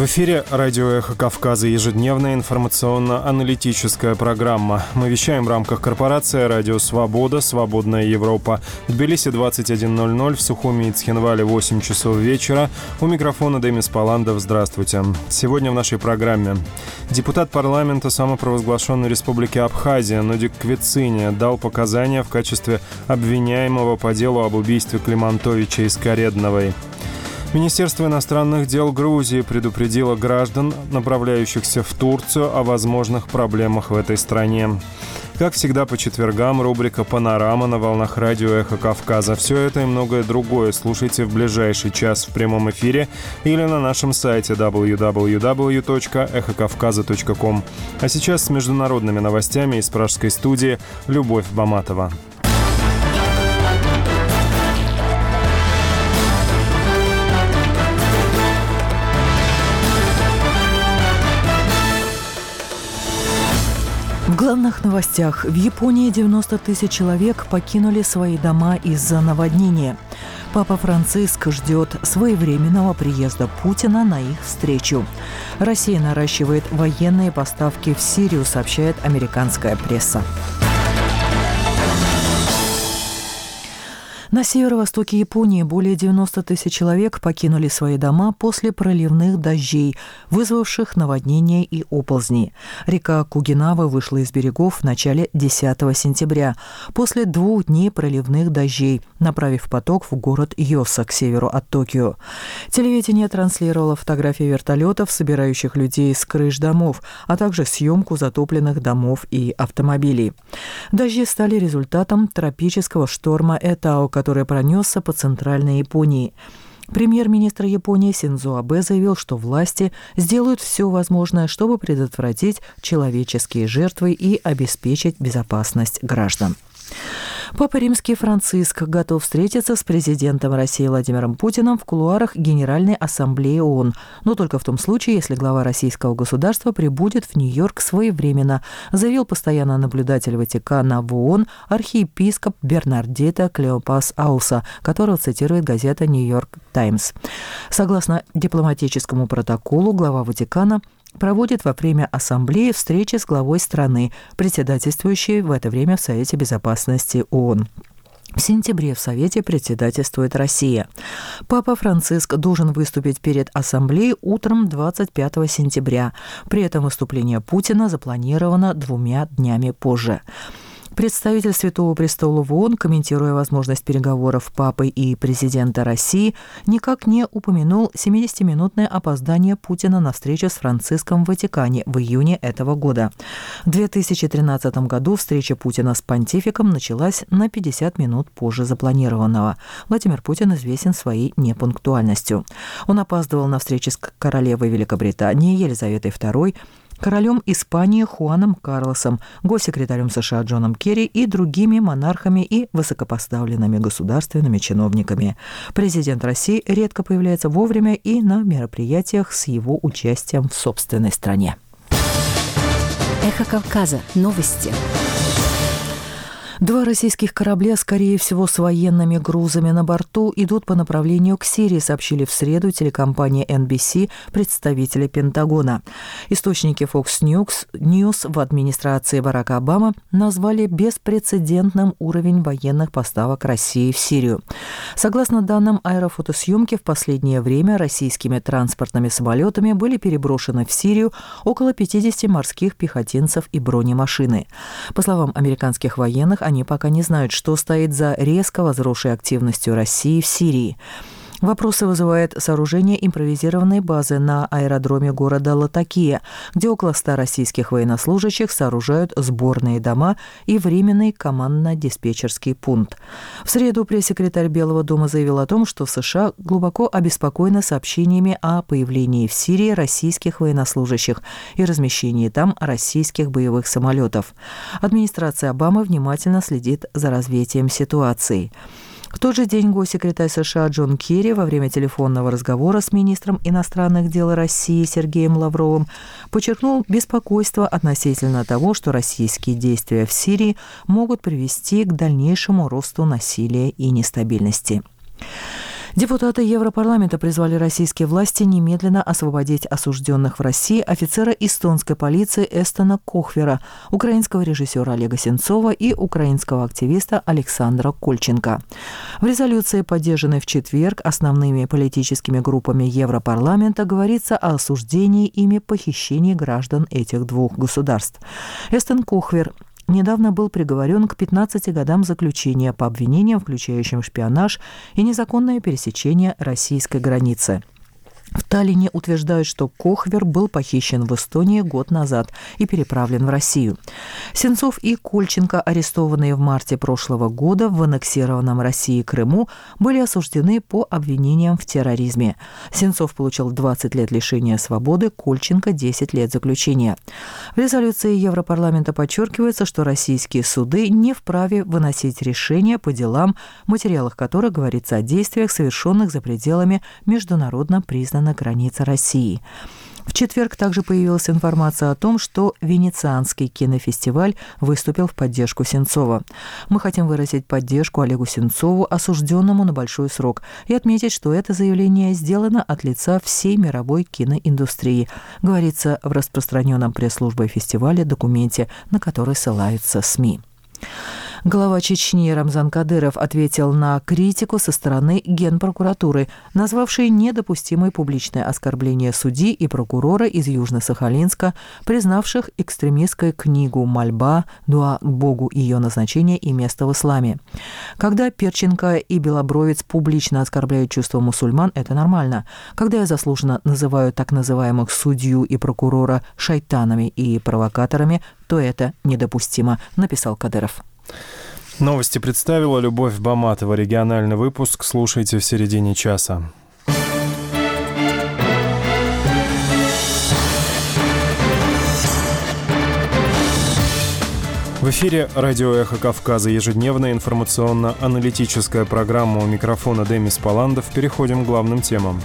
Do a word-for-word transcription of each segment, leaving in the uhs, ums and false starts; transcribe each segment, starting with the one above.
В эфире радио «Эхо Кавказа», ежедневная информационно-аналитическая программа. Мы вещаем в рамках корпорации «Радио Свобода», «Свободная Европа». В Тбилиси двадцать один ноль ноль, в Сухуми и Цхинвале восемь часов вечера. У микрофона Демис Паландов. Здравствуйте. Сегодня в нашей программе депутат парламента самопровозглашенной республики Абхазия Нодик Квицыня дал показания в качестве обвиняемого по делу об убийстве Климантовича из Каредновой. Министерство иностранных дел Грузии предупредило граждан, направляющихся в Турцию, о возможных проблемах в этой стране. Как всегда, по четвергам рубрика «Панорама» на волнах радио «Эхо Кавказа». Все это и многое другое слушайте в ближайший час в прямом эфире или на нашем сайте дабл ю дабл ю дабл ю точка эхо кавказа точка ком. А сейчас с международными новостями из пражской студии Любовь Баматова. В главных новостях. В Японии девяносто тысяч человек покинули свои дома из-за наводнения. Папа Франциск ждет своевременного приезда Путина на их встречу. Россия наращивает военные поставки в Сирию, сообщает американская пресса. На северо-востоке Японии более девяносто тысяч человек покинули свои дома после проливных дождей, вызвавших наводнения и оползни. Река Кугинава вышла из берегов в начале десятого сентября, после двух дней проливных дождей, направив поток в город Йоса к северу от Токио. Телевидение транслировало фотографии вертолетов, собирающих людей с крыш домов, а также съемку затопленных домов и автомобилей. Дожди стали результатом тропического шторма Этао, который пронесся по центральной Японии. Премьер-министр Японии Синдзо Абэ заявил, что власти сделают все возможное, чтобы предотвратить человеческие жертвы и обеспечить безопасность граждан. Папа Римский Франциск готов встретиться с президентом России Владимиром Путиным в кулуарах Генеральной Ассамблеи ООН, но только в том случае, если глава российского государства прибудет в Нью-Йорк своевременно, заявил постоянный наблюдатель Ватикана в ООН архиепископ Бернардито Клеопас Ауса, которого цитирует газета «Нью-Йорк Таймс». Согласно дипломатическому протоколу, глава Ватикана проводит во время ассамблеи встречи с главой страны, председательствующей в это время в Совете Безопасности ООН. В сентябре в Совете председательствует Россия. Папа Франциск должен выступить перед Ассамблеей утром двадцать пятого сентября. При этом выступление Путина запланировано двумя днями позже. Представитель Святого Престола в ООН, комментируя возможность переговоров папы и президента России, никак не упомянул семидесятиминутное опоздание Путина на встречу с Франциском в Ватикане в июне этого года. В две тысячи тринадцатом году встреча Путина с понтификом началась на пятьдесят минут позже запланированного. Владимир Путин известен своей непунктуальностью. Он опаздывал на встречи с королевой Великобритании Елизаветой второй, королем Испании Хуаном Карлосом, госсекретарем США Джоном Керри и другими монархами и высокопоставленными государственными чиновниками. Президент России редко появляется вовремя и на мероприятиях с его участием в собственной стране. Эхо Кавказа. Новости. Два российских корабля, скорее всего, с военными грузами на борту, идут по направлению к Сирии, сообщили в среду телекомпания эн би си представители Пентагона. Источники Fox News в администрации Барака Обамы назвали беспрецедентным уровень военных поставок России в Сирию. Согласно данным аэрофотосъемки, в последнее время российскими транспортными самолетами были переброшены в Сирию около пятидесяти морских пехотинцев и бронемашины. По словам американских военных, они пока не знают, что стоит за резко возросшей активностью России в Сирии. Вопросы вызывает сооружение импровизированной базы на аэродроме города Латакия, где около ста российских военнослужащих сооружают сборные дома и временный командно-диспетчерский пункт. В среду пресс-секретарь Белого дома заявил о том, что США глубоко обеспокоены сообщениями о появлении в Сирии российских военнослужащих и размещении там российских боевых самолетов. Администрация Обамы внимательно следит за развитием ситуации. В тот же день госсекретарь США Джон Керри во время телефонного разговора с министром иностранных дел России Сергеем Лавровым подчеркнул беспокойство относительно того, что российские действия в Сирии могут привести к дальнейшему росту насилия и нестабильности. Депутаты Европарламента призвали российские власти немедленно освободить осужденных в России офицера эстонской полиции Эстона Кохвера, украинского режиссера Олега Сенцова и украинского активиста Александра Кольченко. В резолюции, поддержанной в четверг основными политическими группами Европарламента, говорится о осуждении ими похищений граждан этих двух государств. Эстон Кохвер недавно был приговорен к пятнадцати годам заключения по обвинениям, включающим шпионаж и незаконное пересечение российской границы. В Таллине утверждают, что Кохвер был похищен в Эстонии год назад и переправлен в Россию. Сенцов и Кольченко, арестованные в марте прошлого года в аннексированном России Крыму, были осуждены по обвинениям в терроризме. Сенцов получил двадцать лет лишения свободы, Кольченко – десять лет заключения. В резолюции Европарламента подчеркивается, что российские суды не вправе выносить решения по делам, в материалах которых говорится о действиях, совершенных за пределами международно признанных на границе России. В четверг также появилась информация о том, что Венецианский кинофестиваль выступил в поддержку Сенцова. Мы хотим выразить поддержку Олегу Сенцову, осужденному на большой срок, и отметить, что это заявление сделано от лица всей мировой киноиндустрии, говорится в распространенном пресс-службой фестиваля документе, на который ссылаются СМИ. Глава Чечни Рамзан Кадыров ответил на критику со стороны Генпрокуратуры, назвавшей недопустимой публичное оскорбление судьи и прокурора из Южно-Сахалинска, признавших экстремистской книгу «Мольба», «Дуа к Богу», ее назначение и место в исламе. Когда Перченко и Белобровец публично оскорбляют чувства мусульман, это нормально. Когда я заслуженно называю так называемых судью и прокурора шайтанами и провокаторами, то это недопустимо, написал Кадыров. Новости представила Любовь Баматова. Региональный выпуск слушайте в середине часа. В эфире радио «Эхо Кавказа», ежедневная информационно-аналитическая программа. У микрофона Демис Паландов. Переходим к главным темам.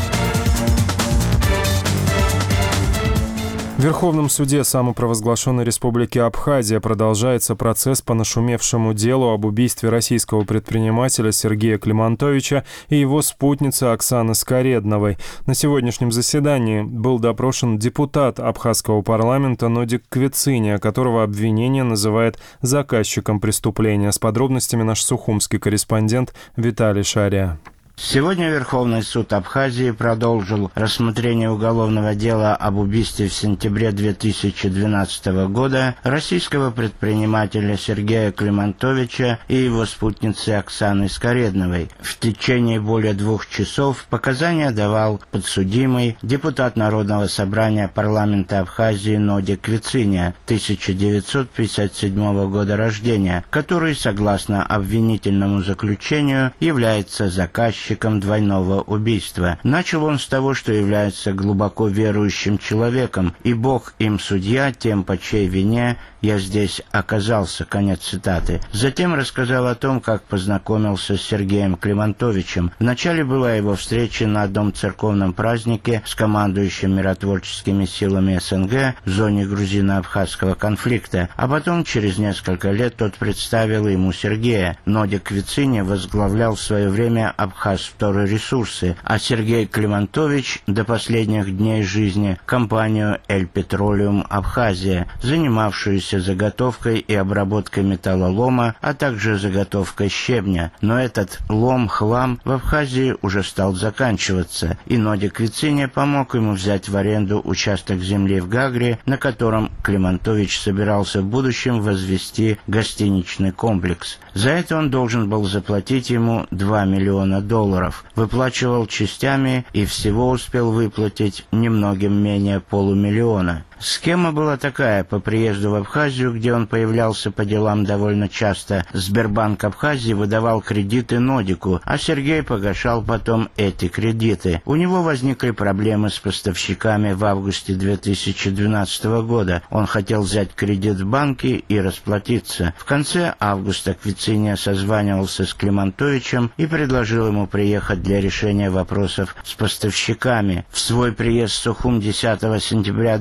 В Верховном суде самопровозглашенной Республики Абхазия продолжается процесс по нашумевшему делу об убийстве российского предпринимателя Сергея Климантовича и его спутницы Оксаны Скаредновой. На сегодняшнем заседании был допрошен депутат абхазского парламента Нодик Квициня, которого обвинение называет заказчиком преступления. С подробностями наш сухумский корреспондент Виталий Шария. Сегодня Верховный суд Абхазии продолжил рассмотрение уголовного дела об убийстве в сентябре две тысячи двенадцатого года российского предпринимателя Сергея Климантовича и его спутницы Оксаны Скаредновой. В течение более двух часов показания давал подсудимый депутат Народного собрания парламента Абхазии Нодик Квициня, тысяча девятьсот пятьдесят седьмого года рождения, который, согласно обвинительному заключению, является заказчиком двойного убийства. Начал он с того, что является глубоко верующим человеком, и Бог им судья, тем по чьей вине я здесь оказался. Конец цитаты. Затем рассказал о том, как познакомился с Сергеем Климантовичем. Вначале была его встреча на одном церковном празднике с командующим миротворческими силами СНГ в зоне грузино-абхазского конфликта, а потом через несколько лет тот представил ему Сергея. Нодик Квициня возглавлял в свое время Абхаз Вторресурсы, а Сергей Климантович до последних дней жизни компанию «Эль Петролиум Абхазия», занимавшуюся заготовкой и обработкой металлолома, а также заготовкой щебня. Но этот лом-хлам в Абхазии уже стал заканчиваться, и Нодик Квициня помог ему взять в аренду участок земли в Гагре, на котором Климантович собирался в будущем возвести гостиничный комплекс. За это он должен был заплатить ему два миллиона долларов. Выплачивал частями и всего успел выплатить немногим менее полумиллиона. Схема была такая: по приезду в Абхазию, где он появлялся по делам довольно часто, Сбербанк Абхазии выдавал кредиты Нодику, а Сергей погашал потом эти кредиты. У него возникли проблемы с поставщиками в августе две тысячи двенадцатого года. Он хотел взять кредит в банке и расплатиться. В конце августа Квициня созванивался с Климантовичем и предложил ему приехать для решения вопросов с поставщиками. В свой приезд в Сухум десятого сентября две тысячи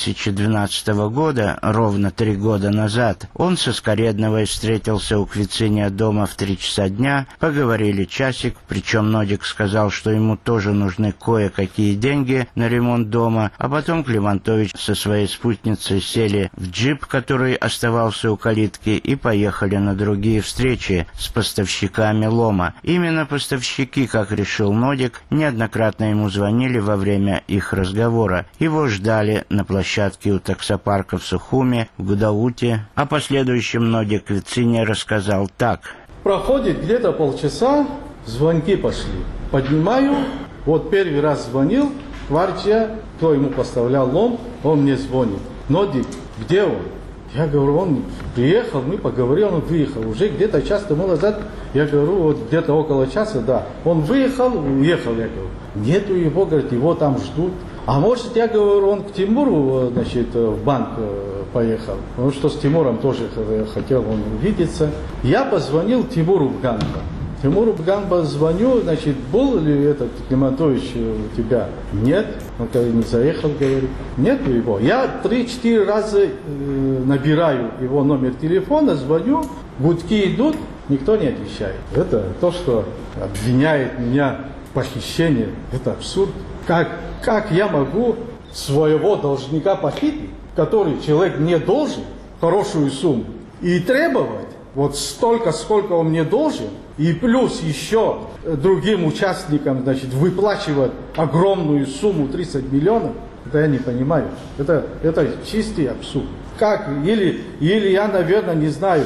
тысячи двенадцатого года, ровно три года назад, он со Скоредновой встретился у Квициния дома в три часа дня, поговорили часик, причем Нодик сказал, что ему тоже нужны кое-какие деньги на ремонт дома, а потом Климантович со своей спутницей сели в джип, который оставался у калитки, и поехали на другие встречи с поставщиками лома. Именно поставщики, как решил Нодик, неоднократно ему звонили во время их разговора. Его ждали на площадке у таксопарка в Сухуме, в Гудауте. О последующем Нодик Квициния рассказал так. Проходит где-то полчаса, звонки пошли. Поднимаю, вот первый раз звонил, Кварча, кто ему поставлял лом, он мне звонит. Нодик, где он? Я говорю, он приехал, мы поговорили, он выехал. Уже где-то час тому назад, я говорю, вот где-то около часа, да. Он выехал, уехал, я говорю. Нету его, говорит, его там ждут. А может, я говорю, он к Тимуру, значит, в банк поехал. Потому что с Тимуром тоже хотел он увидеться. Я позвонил Тимуру Бганба. Тимуру Бганба звоню, значит, был ли этот Климантович у тебя? Нет. Он говорит, не заехал, говорит. Нету его. Я три-четыре раза э, набираю его номер телефона, звоню, гудки идут, никто не отвечает. Это то, что обвиняет меня в похищении. Это абсурд. Как, как я могу своего должника похитить, который человек мне должен, хорошую сумму, и требовать вот столько, сколько он мне должен, и плюс еще другим участникам, значит, выплачивать огромную сумму тридцать миллионов, это я не понимаю. Это, это чистый абсурд. Как? Или, или я, наверное, не знаю,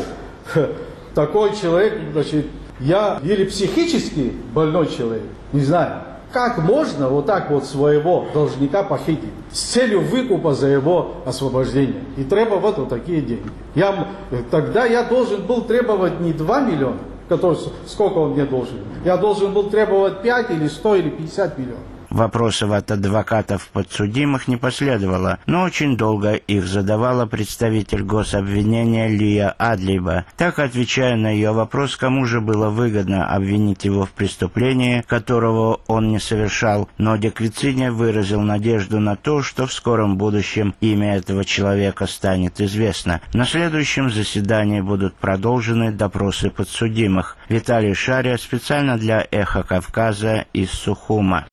такой человек, значит, я или психически больной человек, не знаю. Как можно вот так вот своего должника похитить с целью выкупа за его освобождение и требовать вот такие деньги? Я, тогда я должен был требовать не два миллиона, который, сколько он мне должен, я должен был требовать пять или сто или пятьдесят миллионов. Вопросов от адвокатов подсудимых не последовало, но очень долго их задавала представитель гособвинения Лия Адлиба. Так, отвечая на ее вопрос, кому же было выгодно обвинить его в преступлении, которого он не совершал, Нодик Квициния выразил надежду на то, что в скором будущем имя этого человека станет известно. На следующем заседании будут продолжены допросы подсудимых. Виталий Шария специально для «Эхо Кавказа» из Сухума.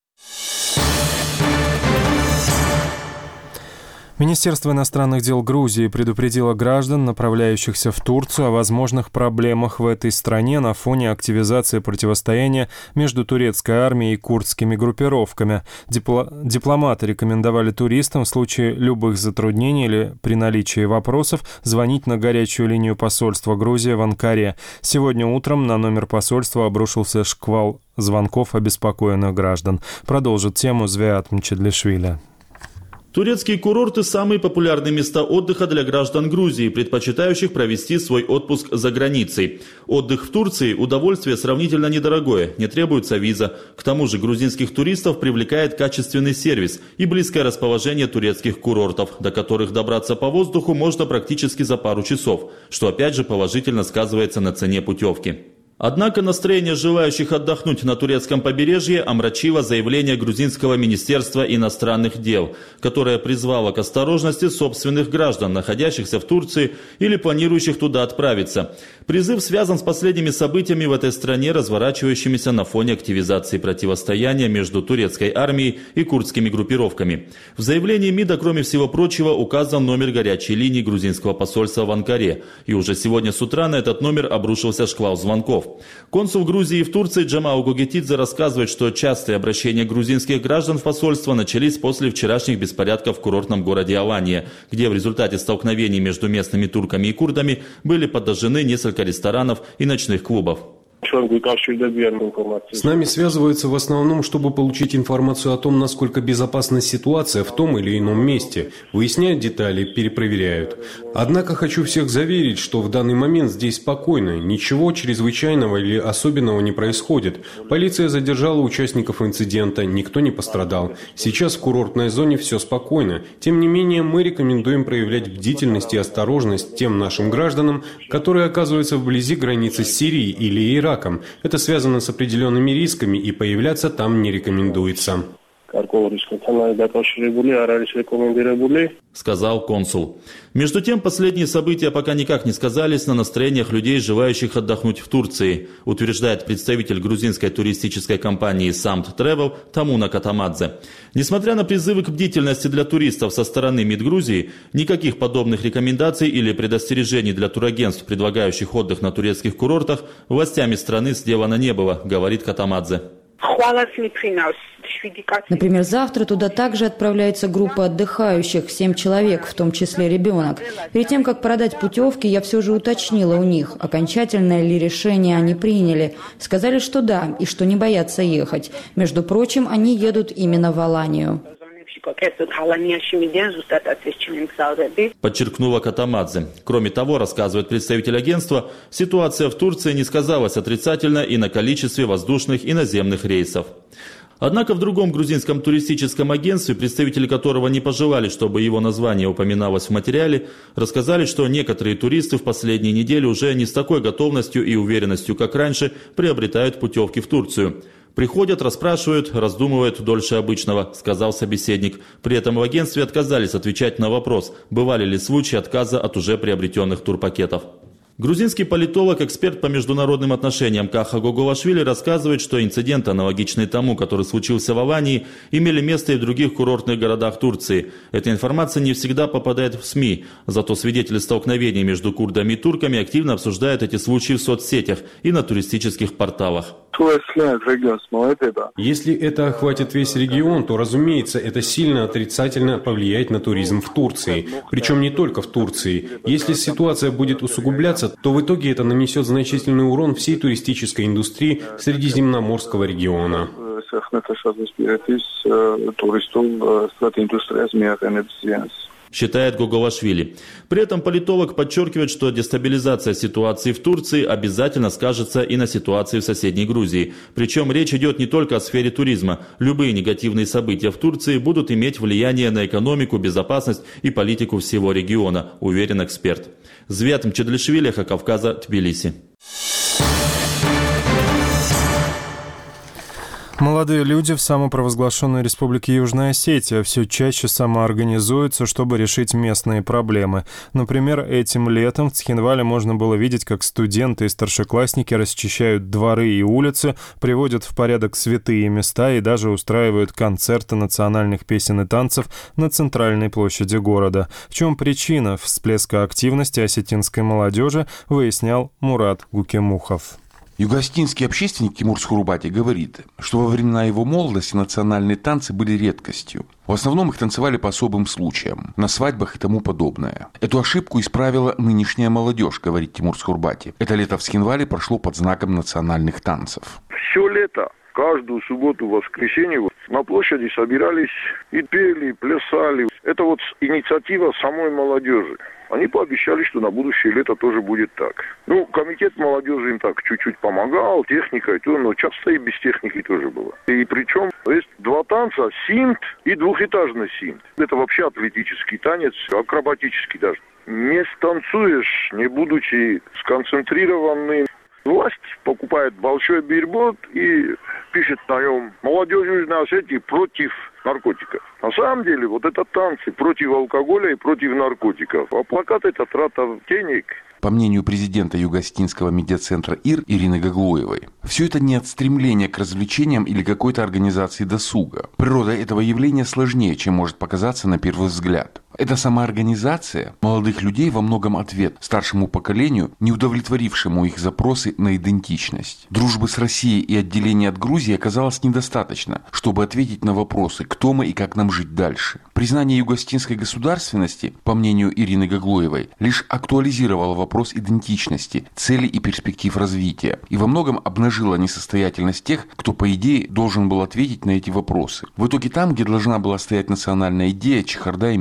Министерство иностранных дел Грузии предупредило граждан, направляющихся в Турцию, о возможных проблемах в этой стране на фоне активизации противостояния между турецкой армией и курдскими группировками. Дипло- дипломаты рекомендовали туристам в случае любых затруднений или при наличии вопросов звонить на горячую линию посольства Грузии в Анкаре. Сегодня утром на номер посольства обрушился шквал звонков обеспокоенных граждан. Продолжит тему Звиат Мчедлишвили. Турецкие курорты – самые популярные места отдыха для граждан Грузии, предпочитающих провести свой отпуск за границей. Отдых в Турции – удовольствие сравнительно недорогое, не требуется виза. К тому же грузинских туристов привлекает качественный сервис и близкое расположение турецких курортов, до которых добраться по воздуху можно практически за пару часов, что опять же положительно сказывается на цене путевки. Однако настроение желающих отдохнуть на турецком побережье омрачило заявление грузинского министерства иностранных дел, которое призвало к осторожности собственных граждан, находящихся в Турции или планирующих туда отправиться. Призыв связан с последними событиями в этой стране, разворачивающимися на фоне активизации противостояния между турецкой армией и курдскими группировками. В заявлении МИДа, кроме всего прочего, указан номер горячей линии грузинского посольства в Анкаре, и уже сегодня с утра на этот номер обрушился шквал звонков. Консул Грузии в Турции Джамал Гугетидзе рассказывает, что частые обращения грузинских граждан в посольство начались после вчерашних беспорядков в курортном городе Алания, где в результате столкновений между местными турками и курдами были подожжены несколько ресторанов и ночных клубов. С нами связываются в основном, чтобы получить информацию о том, насколько безопасна ситуация в том или ином месте, выясняют детали, перепроверяют. Однако хочу всех заверить, что в данный момент здесь спокойно, ничего чрезвычайного или особенного не происходит. Полиция задержала участников инцидента, никто не пострадал. Сейчас в курортной зоне все спокойно. Тем не менее, мы рекомендуем проявлять бдительность и осторожность тем нашим гражданам, которые оказываются вблизи границы с Сирией или Ираком. Это связано с определенными рисками, и появляться там не рекомендуется. сказал консул. Между тем, последние события пока никак не сказались на настроениях людей, желающих отдохнуть в Турции, утверждает представитель грузинской туристической компании Samt Travel Тамуна Катамадзе. Несмотря на призывы к бдительности для туристов со стороны МИД Грузии, никаких подобных рекомендаций или предостережений для турагентств, предлагающих отдых на турецких курортах, властями страны сделано не было, говорит Катамадзе. Например, завтра туда также отправляется группа отдыхающих, семь человек, в том числе ребенок. Перед тем, как продать путевки, я все же уточнила у них, окончательное ли решение они приняли. Сказали, что да, и что не боятся ехать. Между прочим, они едут именно в Аланию. Подчеркнула Катамадзе. Кроме того, рассказывает представитель агентства, ситуация в Турции не сказалась отрицательно и на количестве воздушных и наземных рейсов. Однако в другом грузинском туристическом агентстве, представители которого не пожелали, чтобы его название упоминалось в материале, рассказали, что некоторые туристы в последние недели уже не с такой готовностью и уверенностью, как раньше, приобретают путевки в Турцию. Приходят, расспрашивают, раздумывают дольше обычного, сказал собеседник. При этом в агентстве отказались отвечать на вопрос, бывали ли случаи отказа от уже приобретенных турпакетов. Грузинский политолог, эксперт по международным отношениям Каха Гогулашвили рассказывает, что инциденты, аналогичные тому, который случился в Алании, имели место и в других курортных городах Турции. Эта информация не всегда попадает в СМИ, зато свидетели столкновений между курдами и турками активно обсуждают эти случаи в соцсетях и на туристических порталах. Если это охватит весь регион, то, разумеется, это сильно отрицательно повлияет на туризм в Турции. Причем не только в Турции. Если ситуация будет усугубляться, то в итоге это нанесет значительный урон всей туристической индустрии Средиземноморского региона. Считает Гогулашвили. При этом политолог подчеркивает, что дестабилизация ситуации в Турции обязательно скажется и на ситуации в соседней Грузии. Причем речь идет не только о сфере туризма. Любые негативные события в Турции будут иметь влияние на экономику, безопасность и политику всего региона, уверен эксперт. Звят Мчедлишвили, Кавказа, Тбилиси. Молодые люди в самопровозглашенной республике Южная Осетия все чаще самоорганизуются, чтобы решить местные проблемы. Например, этим летом в Цхинвале можно было видеть, как студенты и старшеклассники расчищают дворы и улицы, приводят в порядок святые места и даже устраивают концерты национальных песен и танцев на центральной площади города. В чем причина всплеска активности осетинской молодежи, выяснял Мурат Гукемухов. Юго-осетинский общественник Тимур Схурбати говорит, что во времена его молодости национальные танцы были редкостью. В основном их танцевали по особым случаям, на свадьбах и тому подобное. Эту ошибку исправила нынешняя молодежь, говорит Тимур Схурбати. Это лето в Цхинвале прошло под знаком национальных танцев. Все лето, каждую субботу, воскресенье на площади собирались и пели, и плясали. Это вот инициатива самой молодежи. Они пообещали, что на будущее лето тоже будет так. Ну, комитет молодежи им так чуть-чуть помогал, техника и то, но часто и без техники тоже было. И причем есть два танца, синт и двухэтажный синт. Это вообще атлетический танец, акробатический даже. Не станцуешь, не будучи сконцентрированным. Власть покупает большой бильборд и пишет на нем «Молодежь Южной Осетии против наркотиков». На самом деле, вот это танцы против алкоголя и против наркотиков. А плакат – это трата денег. По мнению президента Юго-Осетинского медиацентра ИР Ирины Гаглоевой, все это не от стремления к развлечениям или какой-то организации досуга. Природа этого явления сложнее, чем может показаться на первый взгляд. Эта самоорганизация молодых людей во многом ответ старшему поколению, не удовлетворившему их запросы на идентичность. Дружбы с Россией и отделения от Грузии оказалось недостаточно, чтобы ответить на вопросы, кто мы и как нам жить дальше. Признание юго-осетинской государственности, по мнению Ирины Гаглоевой, лишь актуализировало вопрос идентичности, целей и перспектив развития, и во многом обнажило несостоятельность тех, кто, по идее, должен был ответить на эти вопросы. В итоге там, где должна была стоять национальная идея, чехарда и мешанина.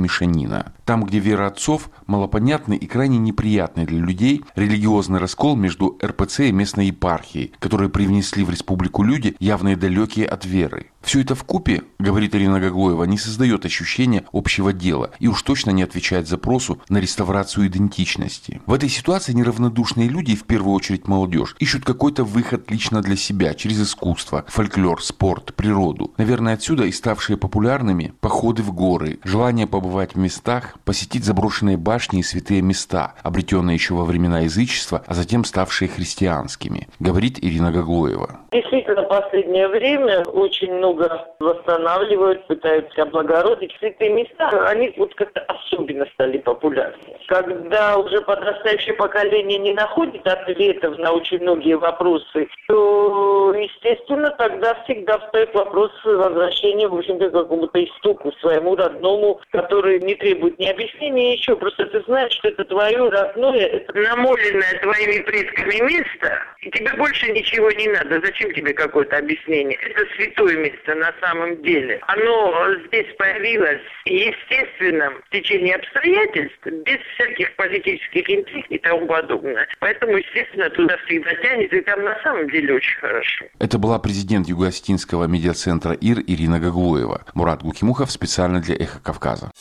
Украина. Там, где вера отцов малопонятный и крайне неприятный для людей религиозный раскол между эр пэ цэ и местной епархией, которые привнесли в республику люди, явно далекие от веры. Все это вкупе, говорит Ирина Гаглоева, не создает ощущения общего дела и уж точно не отвечает запросу на реставрацию идентичности. В этой ситуации неравнодушные люди, и в первую очередь молодежь, ищут какой-то выход лично для себя через искусство, фольклор, спорт, природу. Наверное, отсюда и ставшие популярными походы в горы, желание побывать в местах, посетить заброшенные башни и святые места, обретенные еще во времена язычества, а затем ставшие христианскими, говорит Ирина Гаглоева. Действительно, в последнее время очень много восстанавливают, пытаются облагородить. Святые места, они вот как-то особенно стали популярны. Когда уже подрастающее поколение не находит ответов на очень многие вопросы, то, естественно, тогда всегда встает вопрос возвращения, в общем-то, к какому-то истоку своему родному, который не требует ни объяснения, ничего. Просто ты знаешь, что это твое родное, намоленное твоими предками место, и тебе больше ничего не надо. Зачем тебе какое-то объяснение? Это святое место на самом деле. Оно здесь появилось естественно в течение обстоятельств, без всяких политических интриг и тому подобное. Поэтому, естественно, туда всегда тянет, и там на самом деле очень хорошо. Это была президент Юго-Осетинского медиацентра ИР Ирина Гаглоева. Мурат Гукимухов специально для «Эхо Кавказа».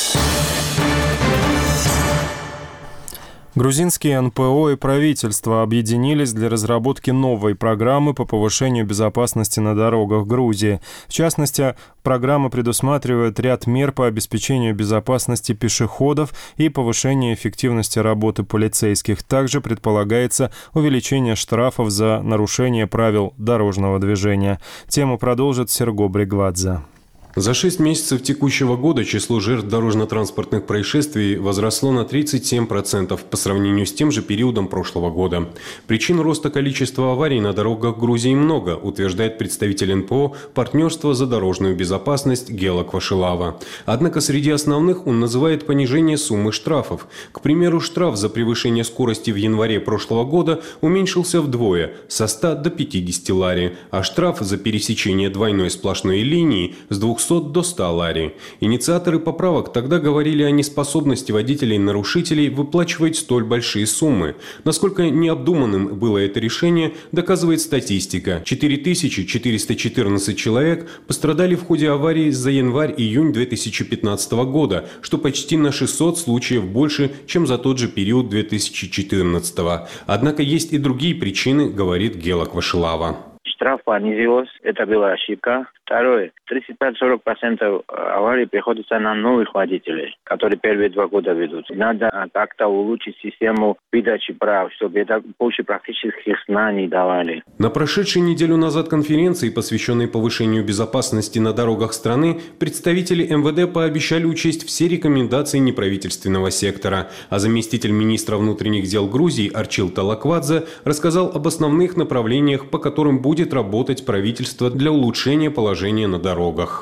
Грузинские эн пэ о и правительство объединились для разработки новой программы по повышению безопасности на дорогах Грузии. В частности, программа предусматривает ряд мер по обеспечению безопасности пешеходов и повышению эффективности работы полицейских. Также предполагается увеличение штрафов за нарушение правил дорожного движения. Тему продолжит Серго Бригвадзе. За шесть месяцев текущего года число жертв дорожно-транспортных происшествий возросло на тридцать семь процентов по сравнению с тем же периодом прошлого года. Причин роста количества аварий на дорогах Грузии много, утверждает представитель эн пэ о «Партнерство за дорожную безопасность» Гела Квашилава. Однако среди основных он называет понижение суммы штрафов. К примеру, штраф за превышение скорости в январе прошлого года уменьшился вдвое – со ста до пятидесяти лари, а штраф за пересечение двойной сплошной линии – с двухсот до ста лари. Инициаторы поправок тогда говорили о неспособности водителей-нарушителей выплачивать столь большие суммы. Насколько необдуманным было это решение, доказывает статистика. четыре тысячи четыреста четырнадцать человек пострадали в ходе аварии за январь-июнь две тысячи пятнадцатого года, что почти на шестьсот случаев больше, чем за тот же период две тысячи четырнадцатого. Однако есть и другие причины, говорит Гела Квашилава. Штраф понизилась, это была ошибка. Второе, тридцать пять — сорок процентов аварий приходится на новых водителей, которые первые два года ведут. Надо как-то улучшить систему выдачи прав, чтобы это больше практических знаний давали. На прошедшей неделю назад конференции, посвященной повышению безопасности на дорогах страны, представители эм вэ дэ пообещали учесть все рекомендации неправительственного сектора. А заместитель министра внутренних дел Грузии Арчил Талаквадзе рассказал об основных направлениях, по которым будет работать правительство для улучшения положения на дорогах.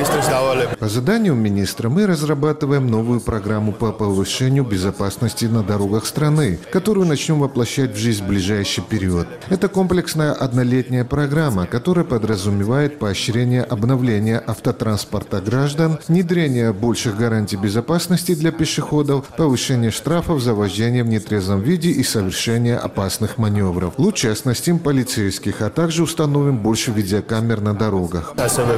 По заданию министра мы разрабатываем новую программу по повышению безопасности на дорогах страны, которую начнем воплощать в жизнь в ближайший период. Это комплексная однолетняя программа, которая подразумевает поощрение обновления автотранспорта граждан, внедрение больших гарантий безопасности для пешеходов, повышение штрафов за вождение в нетрезвом виде и совершение опасных маневров. Лучше оснастим полицейских, а также установим больше видеокамер на дорогах.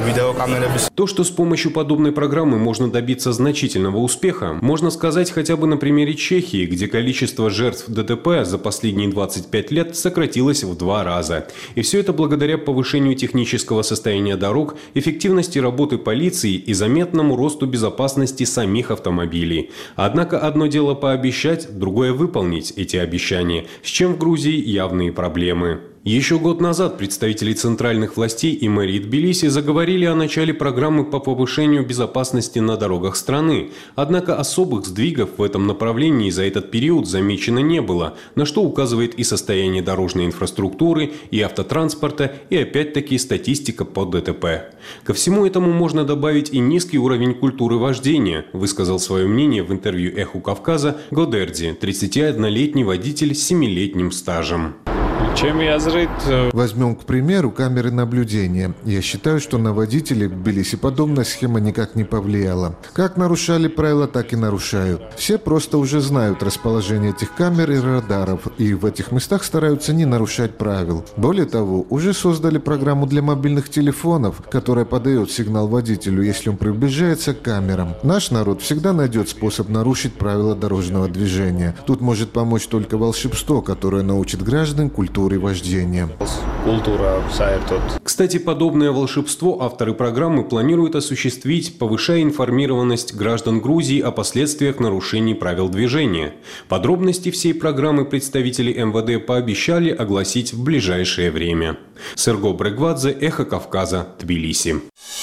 То, что с помощью подобной программы можно добиться значительного успеха, можно сказать хотя бы на примере Чехии, где количество жертв дэ тэ пэ за последние двадцать пять лет сократилось в два раза. И все это благодаря повышению технического состояния дорог, эффективности работы полиции и заметному росту безопасности самих автомобилей. Однако одно дело пообещать, другое выполнить эти обещания, с чем в Грузии явные проблемы. Еще год назад представители центральных властей и мэрии Тбилиси заговорили о начале программы по повышению безопасности на дорогах страны. Однако особых сдвигов в этом направлении за этот период замечено не было, на что указывает и состояние дорожной инфраструктуры, и автотранспорта, и опять-таки статистика по дэ тэ пэ. Ко всему этому можно добавить и низкий уровень культуры вождения, высказал свое мнение в интервью «Эху Кавказа» Годерди, тридцатиоднолетний водитель с семилетним стажем. Возьмем, к примеру, камеры наблюдения. Я считаю, что на водителей в Тбилиси подобная схема никак не повлияла. Как нарушали правила, так и нарушают. Все просто уже знают расположение этих камер и радаров, и в этих местах стараются не нарушать правил. Более того, уже создали программу для мобильных телефонов, которая подает сигнал водителю, если он приближается к камерам. Наш народ всегда найдет способ нарушить правила дорожного движения. Тут может помочь только волшебство, которое научит граждан культуре вождения. Кстати, подобное волшебство авторы программы планируют осуществить, повышая информированность граждан Грузии о последствиях нарушений правил движения. Подробности всей программы представители эм вэ дэ пообещали огласить в ближайшее время. Серго Брегвадзе, Эхо Кавказа, Тбилиси.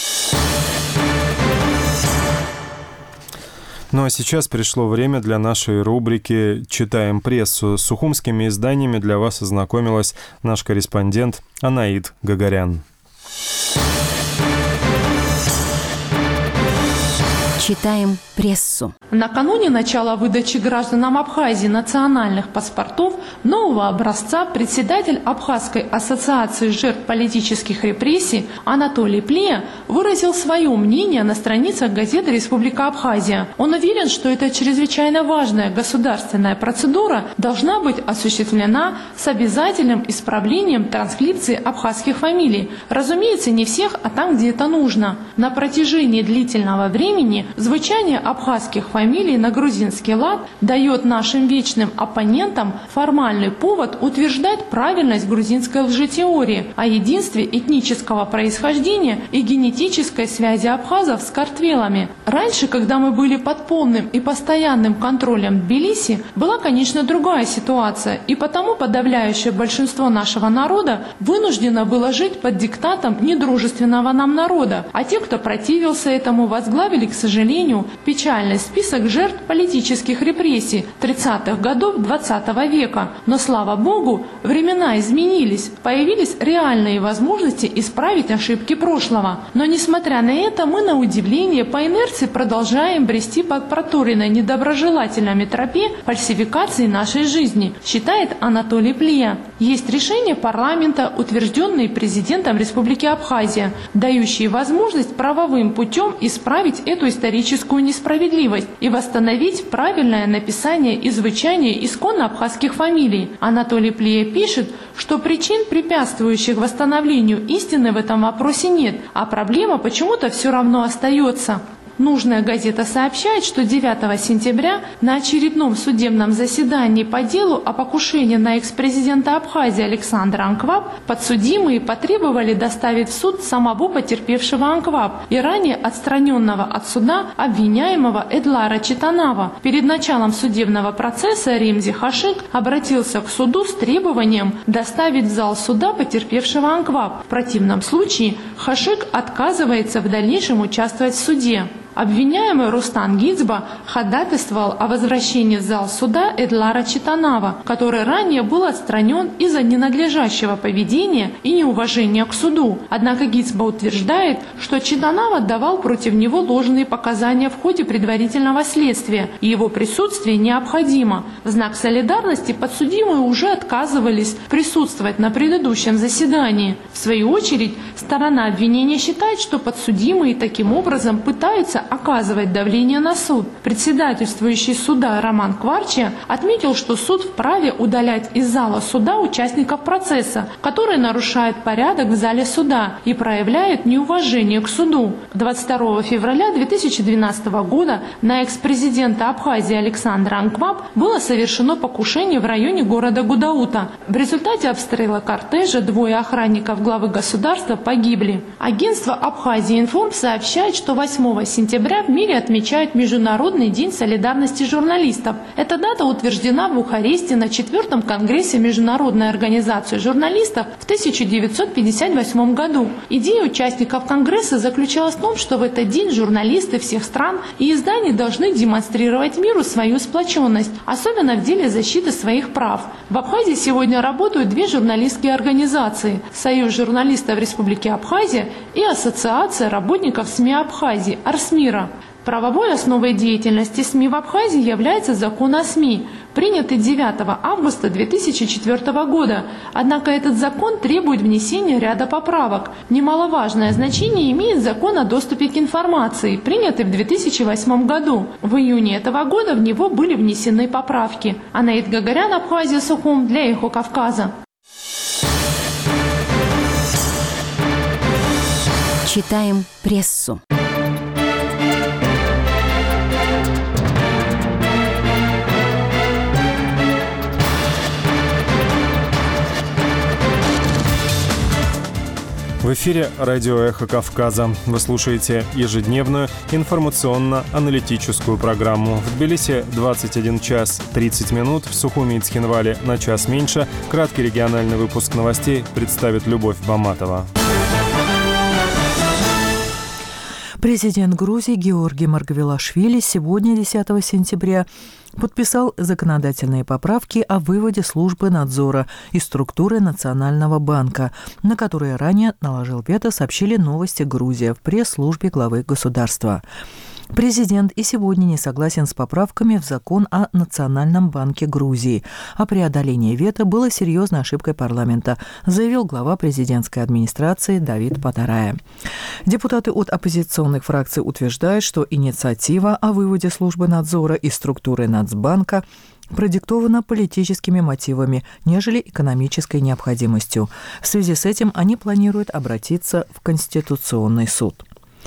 Ну а сейчас пришло время для нашей рубрики «Читаем прессу». С сухумскими изданиями для вас ознакомилась наш корреспондент Анаид Гагарян. Читаем прессу. Накануне начала выдачи гражданам Абхазии национальных паспортов нового образца председатель Абхазской ассоциации жертв политических репрессий Анатолий Плия выразил свое мнение на страницах газеты «Республика Абхазия». Он уверен, что эта чрезвычайно важная государственная процедура должна быть осуществлена с обязательным исправлением транскрипции абхазских фамилий. Разумеется, не всех, а там, где это нужно. На протяжении длительного времени звучание абхазских фамилий на грузинский лад дает нашим вечным оппонентам формальный повод утверждать правильность грузинской лжетеории о единстве этнического происхождения и генетической связи абхазов с картвелами. Раньше, когда мы были под полным и постоянным контролем Тбилиси, была, конечно, другая ситуация, и потому подавляющее большинство нашего народа вынуждено было жить под диктатом недружественного нам народа, а те, кто противился этому, возглавили, к сожалению, печальный список жертв политических репрессий тридцатых годов двадцатого века. Но, слава Богу, времена изменились, появились реальные возможности исправить ошибки прошлого. Но, несмотря на это, мы, на удивление, по инерции продолжаем брести по проторенной недоброжелателями тропе фальсификации нашей жизни, считает Анатолий Плия. Есть решения парламента, утвержденные президентом Республики Абхазия, дающие возможность правовым путем исправить эту историческую историческую несправедливость и восстановить правильное написание и звучание исконно абхазских фамилий. Анатолий Плия пишет, что причин, препятствующих восстановлению истины в этом вопросе нет, а проблема почему-то все равно остается. Нужная газета сообщает, что девятого сентября на очередном судебном заседании по делу о покушении на экс-президента Абхазии Александра Анкваб подсудимые потребовали доставить в суд самого потерпевшего Анкваб и ранее отстраненного от суда обвиняемого Эдлара Читанава. Перед началом судебного процесса Ремзи Хашик обратился к суду с требованием доставить в зал суда потерпевшего Анкваб. В противном случае Хашик отказывается в дальнейшем участвовать в суде. Обвиняемый Рустам Гицба ходатайствовал о возвращении в зал суда Эдлара Читанава, который ранее был отстранен из-за ненадлежащего поведения и неуважения к суду. Однако Гицба утверждает, что Читанава давал против него ложные показания в ходе предварительного следствия, и его присутствие необходимо. В знак солидарности подсудимые уже отказывались присутствовать на предыдущем заседании. В свою очередь, сторона обвинения считает, что подсудимые таким образом пытаются оказывать давление на суд. Председательствующий суда Роман Кварчия отметил, что суд вправе удалять из зала суда участников процесса, которые нарушают порядок в зале суда и проявляют неуважение к суду. двадцать второго февраля две тысячи двенадцатого года на экс-президента Абхазии Александра Анкваб было совершено покушение в районе города Гудаута. В результате обстрела кортежа двое охранников главы государства погибли. Агентство Абхазия Информ сообщает, что восьмого сентября в мире отмечают Международный день солидарности журналистов. Эта дата утверждена в Бухаресте на четвертом конгрессе Международной организации журналистов в тысяча девятьсот пятьдесят восьмом году. Идея участников конгресса заключалась в том, что в этот день журналисты всех стран и изданий должны демонстрировать миру свою сплоченность, особенно в деле защиты своих прав. В Абхазии сегодня работают две журналистские организации – Союз журналистов Республики Абхазия и Ассоциация работников СМИ Абхазии – Арсмира. Правовой основой деятельности СМИ в Абхазии является закон о СМИ. принятый девятого августа две тысячи четвёртого года. Однако этот закон требует внесения ряда поправок. Немаловажное значение имеет закон о доступе к информации, принятый в две тысячи восьмом году. В июне этого года в него были внесены поправки. Анаит Гагарян, Абхазия, Сухум, для Эхо Кавказа. Читаем прессу. В эфире радио «Эхо Кавказа». Вы слушаете ежедневную информационно-аналитическую программу. В Тбилиси двадцать один час тридцать минут, в Сухуми и Цхинвале на час меньше. Краткий региональный выпуск новостей представит Любовь Баматова. Президент Грузии Георгий Маргвелашвили сегодня, десятого сентября, подписал законодательные поправки о выводе службы надзора из структуры Национального банка, на которые ранее наложил вето, сообщили «Новости Грузия» в пресс-службе главы государства. Президент и сегодня не согласен с поправками в закон о Национальном банке Грузии. А преодоление вето было серьезной ошибкой парламента, заявил глава президентской администрации Давид Патарая. Депутаты от оппозиционных фракций утверждают, что инициатива о выводе службы надзора из структуры Нацбанка продиктована политическими мотивами, нежели экономической необходимостью. В связи с этим они планируют обратиться в Конституционный суд.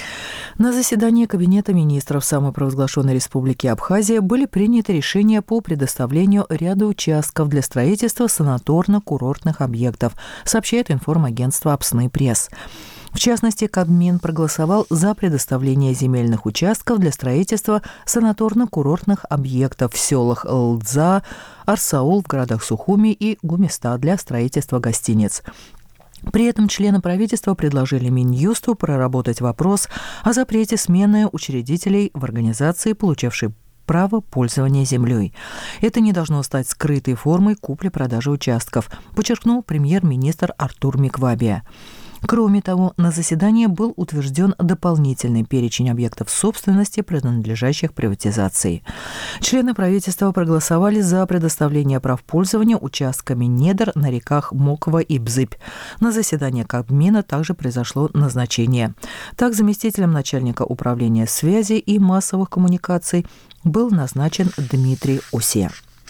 На заседании Кабинета министров самопровозглашенной Республики Абхазия были приняты решения по предоставлению ряда участков для строительства санаторно-курортных объектов, сообщает информагентство «Апсны Пресс». В частности, Кабмин проголосовал за предоставление земельных участков для строительства санаторно-курортных объектов в селах Лдза, Арсаул в городах Сухуми и Гумиста для строительства гостиниц. При этом члены правительства предложили Минюсту проработать вопрос о запрете смены учредителей в организации, получившей право пользования землей. Это не должно стать скрытой формой купли-продажи участков, подчеркнул премьер-министр Артур Миквабия. Кроме того, на заседании был утвержден дополнительный перечень объектов собственности, принадлежащих приватизации. Члены правительства проголосовали за предоставление прав пользования участками недр на реках Моква и Бзыбь. На заседании Кабмина также произошло назначение. Так, заместителем начальника управления связи и массовых коммуникаций был назначен Дмитрий Осе.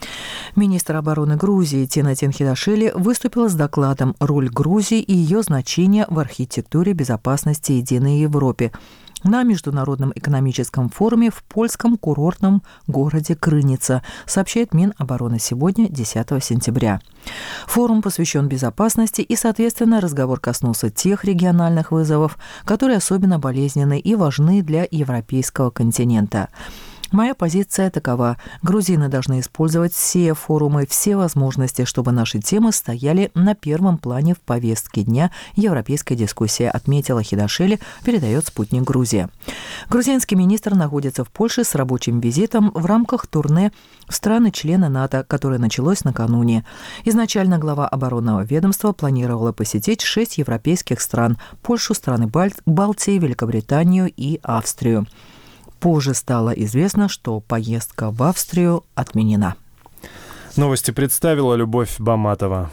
Министр обороны Грузии Тина Тинхидашвили выступила с докладом «Роль Грузии и ее значение в архитектуре безопасности Единой Европе» на Международном экономическом форуме в польском курортном городе Крыница, сообщает Минобороны сегодня, десятого сентября. Форум посвящен безопасности и, соответственно, разговор коснулся тех региональных вызовов, которые особенно болезненны и важны для европейского континента. Моя позиция такова. Грузины должны использовать все форумы, все возможности, чтобы наши темы стояли на первом плане в повестке дня европейской дискуссии, отметила Хидашвили, передает «Спутник Грузия». Грузинский министр находится в Польше с рабочим визитом в рамках турне в страны-члены НАТО, которое началось накануне. Изначально глава оборонного ведомства планировала посетить шесть европейских стран – Польшу, страны Баль- Балтии, Великобританию и Австрию. Позже стало известно, что поездка в Австрию отменена. Новости представила Любовь Баматова.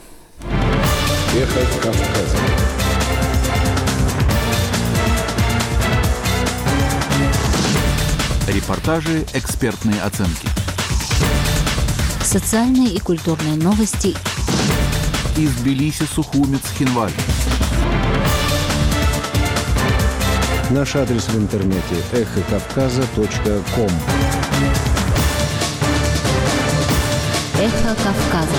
Эхо Кавказа. Репортажи, экспертные оценки. Социальные и культурные новости. Из Тбилиси, Сухуми, Цхинвале. Наш адрес в интернете эхо кавказа точка ком. Эхо Кавказа.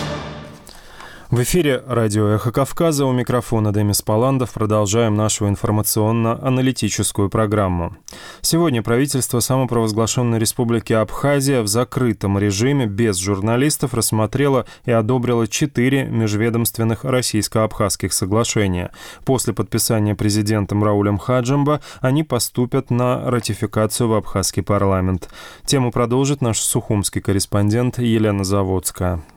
В эфире радио «Эхо Кавказа», у микрофона Демис Паландов. Продолжаем нашу информационно-аналитическую программу. Сегодня правительство самопровозглашенной Республики Абхазия в закрытом режиме без журналистов рассмотрело и одобрило четыре межведомственных российско-абхазских соглашения. После подписания президентом Раулем Хаджимба они поступят на ратификацию в абхазский парламент. Тему продолжит наш сухумский корреспондент Елена Заводская.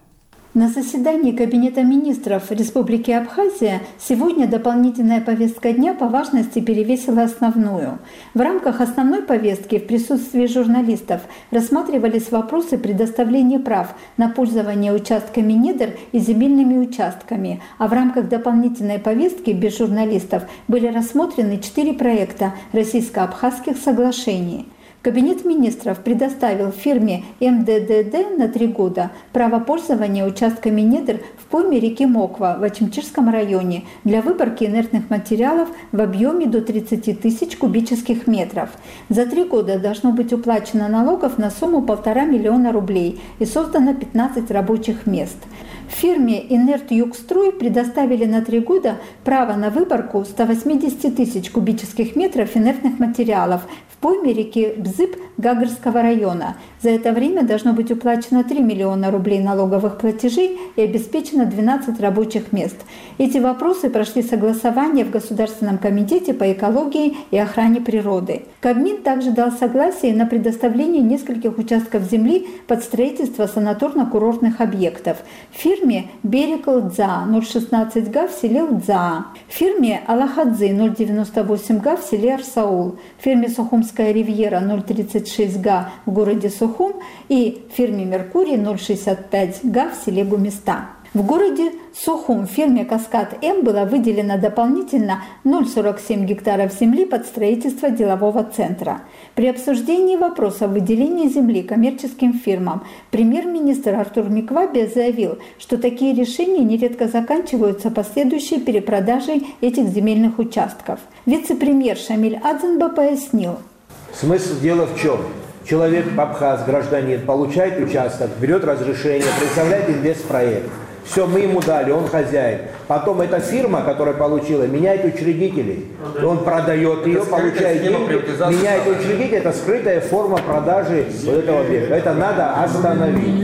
На заседании Кабинета министров Республики Абхазия сегодня дополнительная повестка дня по важности перевесила основную. В рамках основной повестки в присутствии журналистов рассматривались вопросы предоставления прав на пользование участками недр и земельными участками, а в рамках дополнительной повестки без журналистов были рассмотрены четыре проекта российско-абхазских соглашений. Кабинет министров предоставил фирме эм дэ дэ дэ на три года право пользования участками недр в пойме реки Моква в Ачимчирском районе для выборки инертных материалов в объеме до тридцати тысяч кубических метров. За три года должно быть уплачено налогов на сумму полтора миллиона рублей и создано пятнадцать рабочих мест. Фирме «Инерт Югстрой» предоставили на три года право на выборку ста восьмидесяти тысяч кубических метров инертных материалов в пойме реки Бзып Гагарского района. За это время должно быть уплачено три миллиона рублей налоговых платежей и обеспечено двенадцать рабочих мест. Эти вопросы прошли согласование в Государственном комитете по экологии и охране природы. Кабмин также дал согласие на предоставление нескольких участков земли под строительство санаторно-курортных объектов. Фирме «Берег Лдза» ноль шестнадцать га в селе Лдза, фирме «Алахадзы» ноль девяносто восемь га в селе Арсаул, фирме «Сухумская ривьера» ноль тридцать шесть га в городе Сухум и фирме «Меркурий» ноль шестьдесят пять га в селе Гумиста. В городе Сухум фирме «Каскад-М» было выделено дополнительно ноль целых сорок семь гектаров земли под строительство делового центра. При обсуждении вопроса выделения земли коммерческим фирмам премьер-министр Артур Миквабе заявил, что такие решения нередко заканчиваются последующей перепродажей этих земельных участков. Вице-премьер Шамиль Адзенба пояснил. Смысл дела в чем? Человек, абхаз, гражданин, получает участок, берет разрешение, представляет инвестпроект. Все, мы ему дали, он хозяин. Потом эта фирма, которая получила, меняет учредителей. Он продает ее, получает деньги, меняет учредителей. Это скрытая форма продажи вот этого объекта. Это надо остановить.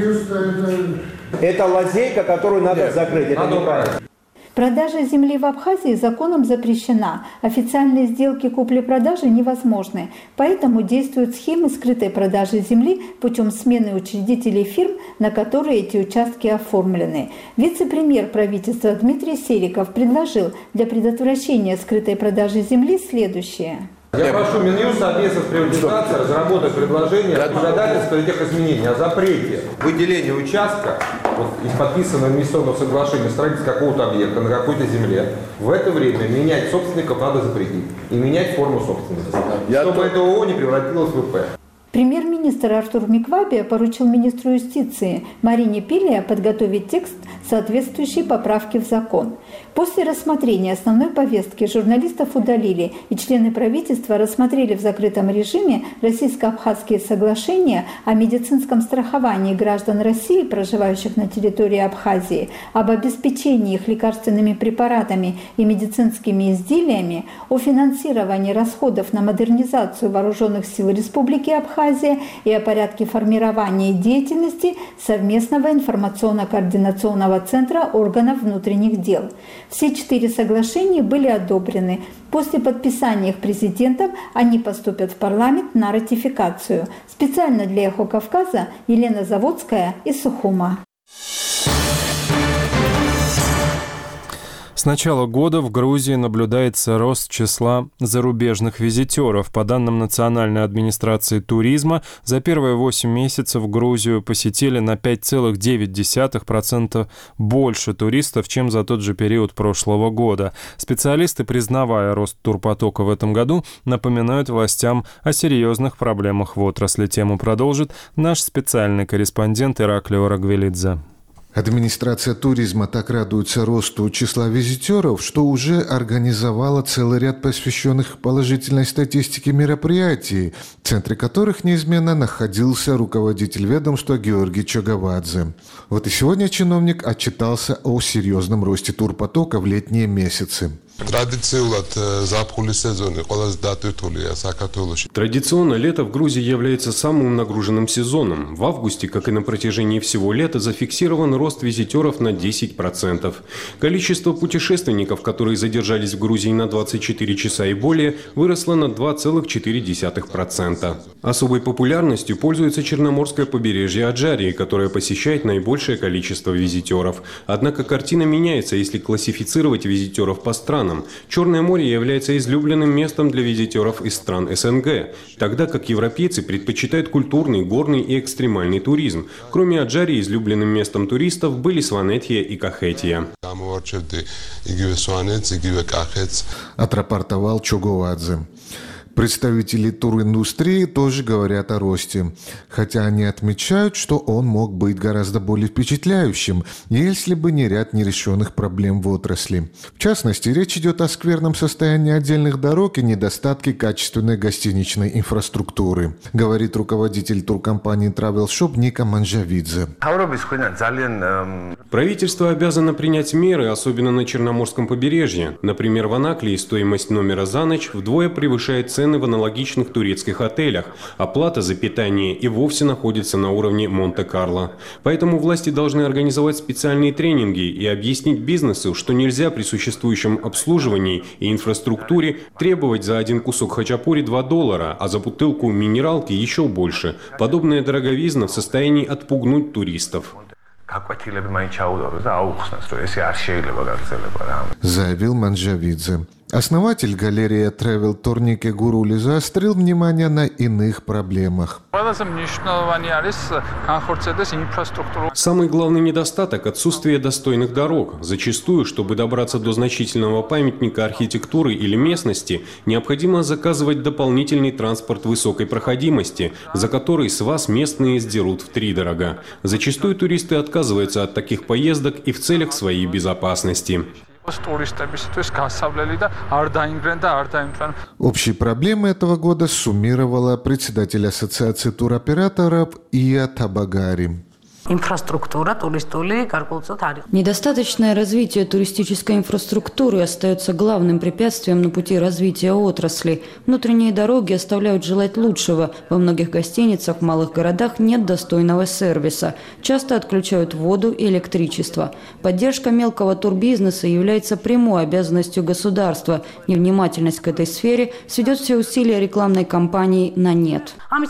Это лазейка, которую надо закрыть. Это неправильно. Продажа земли в Абхазии законом запрещена. Официальные сделки купли-продажи невозможны. Поэтому действуют схемы скрытой продажи земли путем смены учредителей фирм, на которые эти участки оформлены. Вице-премьер правительства Дмитрий Сериков предложил для предотвращения скрытой продажи земли следующее. Я прошу Минюст совместно с приватизацией разработать предложение законодательства этих изменений о запрете выделения участка вот, из подписанного инвестиционного соглашения строительства какого-то объекта на какой-то земле. В это время менять собственников надо запретить и менять форму собственности, Я чтобы то... это ООО не превратилось в ИП. Премьер-министр Артур Миквабе поручил министру юстиции Марине Пилия подготовить текст соответствующей поправки в закон. После рассмотрения основной повестки журналистов удалили, и члены правительства рассмотрели в закрытом режиме российско-абхазские соглашения о медицинском страховании граждан России, проживающих на территории Абхазии, об обеспечении их лекарственными препаратами и медицинскими изделиями, о финансировании расходов на модернизацию вооруженных сил Республики Абхазия и о порядке формирования деятельности совместного информационно-координационного центра органов внутренних дел. Все четыре соглашения были одобрены. После подписания их президентом они поступят в парламент на ратификацию. Специально для «Эхо Кавказа» Елена Заводская из Сухума. С начала года в Грузии наблюдается рост числа зарубежных визитеров. По данным Национальной администрации туризма, за первые восемь месяцев Грузию посетили на пять целых девять десятых процента больше туристов, чем за тот же период прошлого года. Специалисты, признавая рост турпотока в этом году, напоминают властям о серьезных проблемах в отрасли. Тему продолжит наш специальный корреспондент Ираклий Орагвелидзе. Администрация туризма так радуется росту числа визитеров, что уже организовала целый ряд посвященных положительной статистике мероприятий, в центре которых неизменно находился руководитель ведомства Георгий Чогавадзе. Вот и сегодня чиновник отчитался о серьезном росте турпотока в летние месяцы. Традиционно лето в Грузии является самым нагруженным сезоном. В августе, как и на протяжении всего лета, зафиксирован рост визитеров на десять процентов. Количество путешественников, которые задержались в Грузии на двадцать четыре часа и более, выросло на два целых четыре десятых процента. Особой популярностью пользуется Черноморское побережье Аджарии, которое посещает наибольшее количество визитеров. Однако картина меняется, если классифицировать визитеров по странам. Черное море является излюбленным местом для визитеров из стран СНГ, тогда как европейцы предпочитают культурный, горный и экстремальный туризм. Кроме Аджарии, излюбленным местом туристов были Сванетия и Кахетия. Отрапортовал Чугуадзе. Представители туриндустрии тоже говорят о росте, хотя они отмечают, что он мог быть гораздо более впечатляющим, если бы не ряд нерешенных проблем в отрасли. В частности, речь идет о скверном состоянии отдельных дорог и недостатке качественной гостиничной инфраструктуры, говорит руководитель туркомпании Travel Shop Ника Манжавидзе. Правительство обязано принять меры, особенно на Черноморском побережье. Например, в Анаклии стоимость номера за ночь вдвое превышает цену в аналогичных турецких отелях. Оплата за питание и вовсе находится на уровне Монте-Карло. Поэтому власти должны организовать специальные тренинги и объяснить бизнесу, что нельзя при существующем обслуживании и инфраструктуре требовать за один кусок хачапури два доллара, а за бутылку минералки еще больше. Подобная дороговизна в состоянии отпугнуть туристов. Заявил Манжавидзе. Основатель галереи Travel Турнике Гурули заострил внимание на иных проблемах. Самый главный недостаток – отсутствие достойных дорог. Зачастую, чтобы добраться до значительного памятника архитектуры или местности, необходимо заказывать дополнительный транспорт высокой проходимости, за который с вас местные сдерут втридорога. Зачастую туристы отказываются от таких поездок и в целях своей безопасности. Общие проблемы этого года суммировала председатель Ассоциации туроператоров Ия Табагари. Недостаточное развитие туристической инфраструктуры остается главным препятствием на пути развития отрасли. Внутренние дороги оставляют желать лучшего. Во многих гостиницах в малых городах нет достойного сервиса. Часто отключают воду и электричество. Поддержка мелкого турбизнеса является прямой обязанностью государства. Невнимательность к этой сфере сведет все усилия рекламной кампании на нет.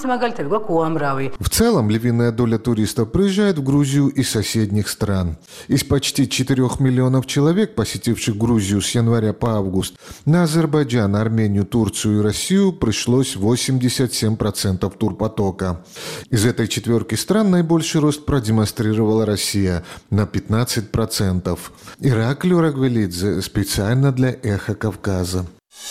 В целом, львиная доля туристов приезжает в Грузию из соседних стран. Из почти четырёх миллионов человек, посетивших Грузию с января по август, на Азербайджан, Армению, Турцию и Россию пришлось восемьдесят семь процентов турпотока. Из этой четверки стран наибольший рост продемонстрировала Россия на пятнадцать процентов. Ираклий Рагвелидзе специально для «Эхо Кавказа».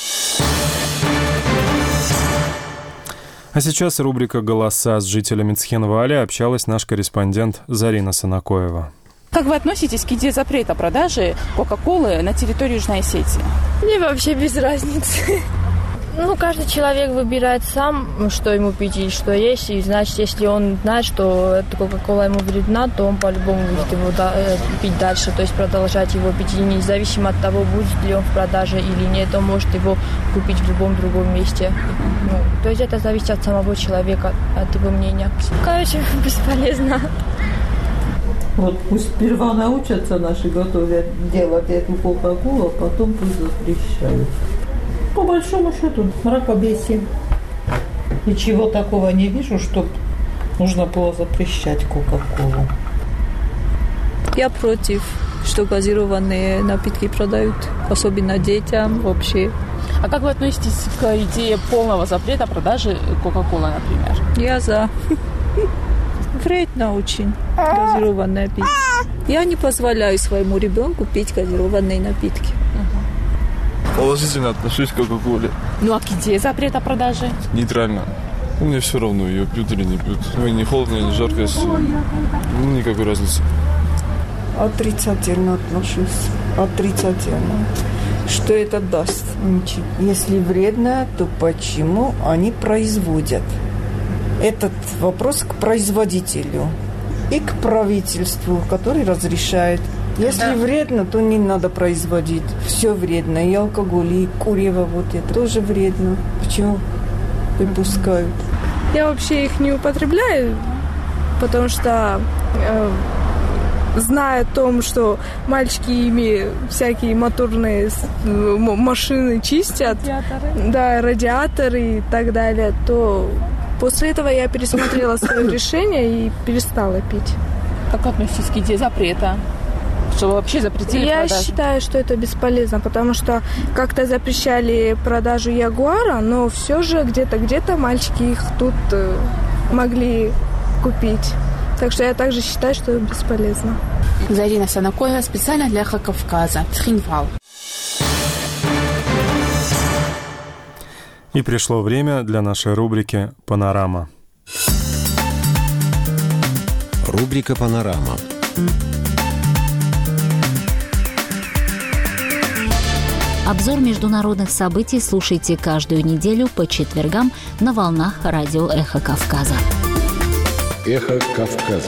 А сейчас рубрика «Голоса». С жителями Цхинвали общалась наш корреспондент Зарина Санакоева. Как вы относитесь к идее запрета продажи Кока-Колы на территории Южной Осетии? Мне вообще без разницы. Ну, каждый человек выбирает сам, что ему пить и что есть. И значит, если он знает, что эта Кока-Кола ему вредна, то он по-любому будет его пить дальше. То есть продолжать его пить. И независимо от того, будет ли он в продаже или нет, он может его купить в любом другом месте. Ну, то есть это зависит от самого человека, от его мнения. Короче, бесполезно. Вот пусть сперва научатся наши готовят делать эту Кока-Колу, а потом пусть запрещают. По большому счету, мракобесие. Ничего такого не вижу, чтобы нужно было запрещать Кока-Колу. Я против, что газированные напитки продают, особенно детям вообще. А как вы относитесь к идее полного запрета продажи Кока-Колы, например? Я за. Вредно очень газированные напитки. Я не позволяю своему ребенку пить газированные напитки. Положительно отношусь к Кока-Коле. Ну а к идее запрета продажи? Нейтрально. Ну, мне все равно, ее пьют или не пьют. Ну, не холодно, не жарко, если... ну, никакой разницы. Отрицательно отношусь. Отрицательно. Что это даст? Ничего. Если вредно, то почему они производят? Этот вопрос к производителю и к правительству, который разрешает Если да. вредно, то не надо производить. Все вредно. И алкоголь, и курево вот это тоже вредно. Почему выпускают? Я вообще их не употребляю, потому что... Э, зная о том, что мальчики ими всякие моторные машины чистят, радиаторы. да, радиаторы и так далее, то после этого я пересмотрела свое решение и перестала пить. Как относитесь к идее запрета? Что вообще запретили Я продажу? считаю, что это бесполезно, потому что как-то запрещали продажу ягуара, но все же где-то, где-то мальчики их тут могли купить. Так что я также считаю, что это бесполезно. Зарина Санакоева специально для Эхо Кавказа. Цхинвал. И пришло время для нашей рубрики «Панорама». Рубрика «Панорама». Обзор международных событий слушайте каждую неделю по четвергам на волнах радио «Эхо Кавказа». Эхо Кавказа.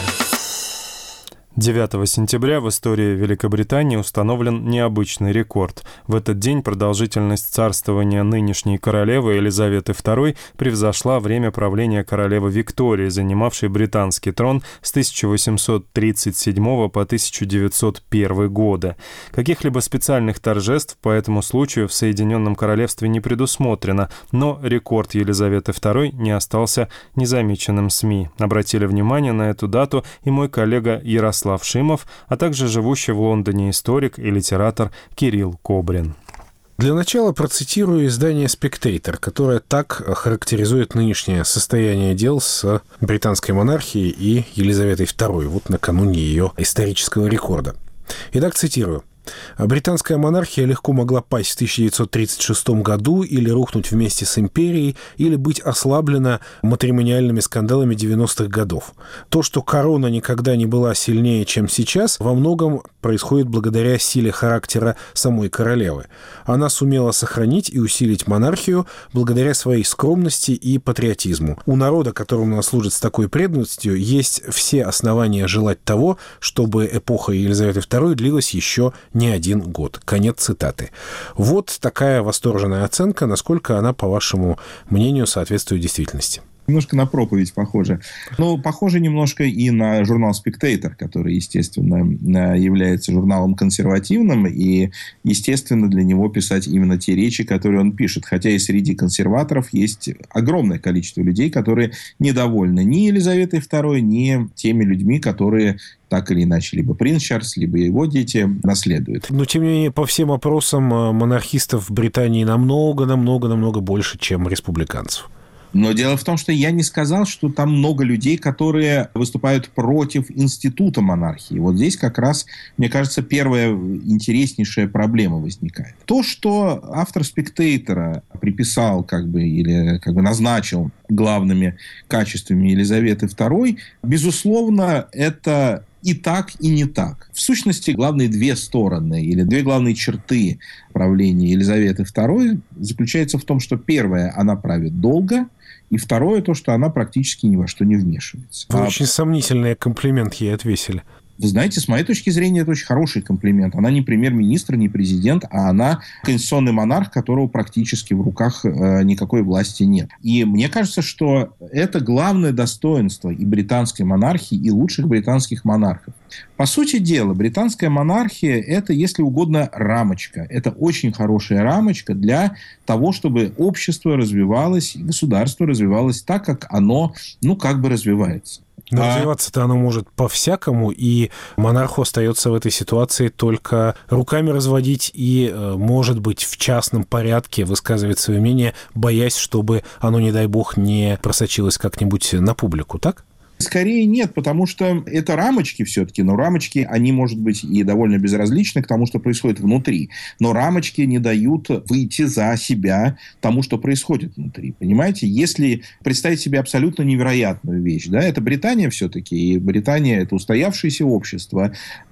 девятого сентября в истории Великобритании установлен необычный рекорд. В этот день продолжительность царствования нынешней королевы Елизаветы второй превзошла время правления королевы Виктории, занимавшей британский трон с тысяча восемьсот тридцать седьмого по тысяча девятьсот первый годы. Каких-либо специальных торжеств по этому случаю в Соединенном Королевстве не предусмотрено, но рекорд Елизаветы второй не остался незамеченным СМИ. Обратили внимание на эту дату и мой коллега Ярослав Шимов, а также живущий в Лондоне историк и литератор Кирилл Кобрин. Для начала процитирую издание «Спектейтор», которое так характеризует нынешнее состояние дел с британской монархией и Елизаветой второй, вот накануне ее исторического рекорда. Итак, цитирую. Британская монархия легко могла пасть в тысяча девятьсот тридцать шестом году или рухнуть вместе с империей, или быть ослаблена матримониальными скандалами девяностых годов. То, что корона никогда не была сильнее, чем сейчас, во многом происходит благодаря силе характера самой королевы. Она сумела сохранить и усилить монархию благодаря своей скромности и патриотизму. У народа, которому она служит с такой преданностью, есть все основания желать того, чтобы эпоха Елизаветы второй длилась еще не один год. Конец цитаты. Вот такая восторженная оценка, насколько она, по вашему мнению, соответствует действительности. Немножко на проповедь похоже. Но похоже немножко и на журнал «Спектейтор», который, естественно, является журналом консервативным, и, естественно, для него писать именно те речи, которые он пишет. Хотя и среди консерваторов есть огромное количество людей, которые недовольны ни Елизаветой второй, ни теми людьми, которые так или иначе либо принц Чарльз, либо его дети наследуют. Но, тем не менее, по всем опросам монархистов в Британии намного-намного-намного больше, чем республиканцев. Но дело в том, что я не сказал, что там много людей, которые выступают против института монархии. Вот здесь как раз, мне кажется, первая интереснейшая проблема возникает. То, что автор «Спектейтора» приписал как бы, или как бы назначил главными качествами Елизаветы второй, безусловно, это и так, и не так. В сущности, главные две стороны или две главные черты правления Елизаветы второй заключаются в том, что первое, она правит долго, и второе, то, что она практически ни во что не вмешивается. Вы а... очень сомнительный комплимент ей отвесили. Вы знаете, с моей точки зрения, это очень хороший комплимент. Она не премьер-министр, не президент, а она конституционный монарх, которого практически в руках э, никакой власти нет. И мне кажется, что это главное достоинство и британской монархии, и лучших британских монархов. По сути дела, британская монархия – это, если угодно, рамочка. Это очень хорошая рамочка для того, чтобы общество развивалось, и государство развивалось так, как оно, ну, как бы развивается. Но а... развиваться-то оно может по-всякому, и монарху остается в этой ситуации только руками разводить и, может быть, в частном порядке высказывать свое мнение, боясь, чтобы оно, не дай бог, не просочилось как-нибудь на публику, так? Скорее нет, потому что это рамочки все-таки, но рамочки, они, может быть, и довольно безразличны к тому, что происходит внутри. Но рамочки не дают выйти за себя тому, что происходит внутри. Понимаете? Если представить себе абсолютно невероятную вещь, да, это Британия все-таки, и Британия – это устоявшееся общество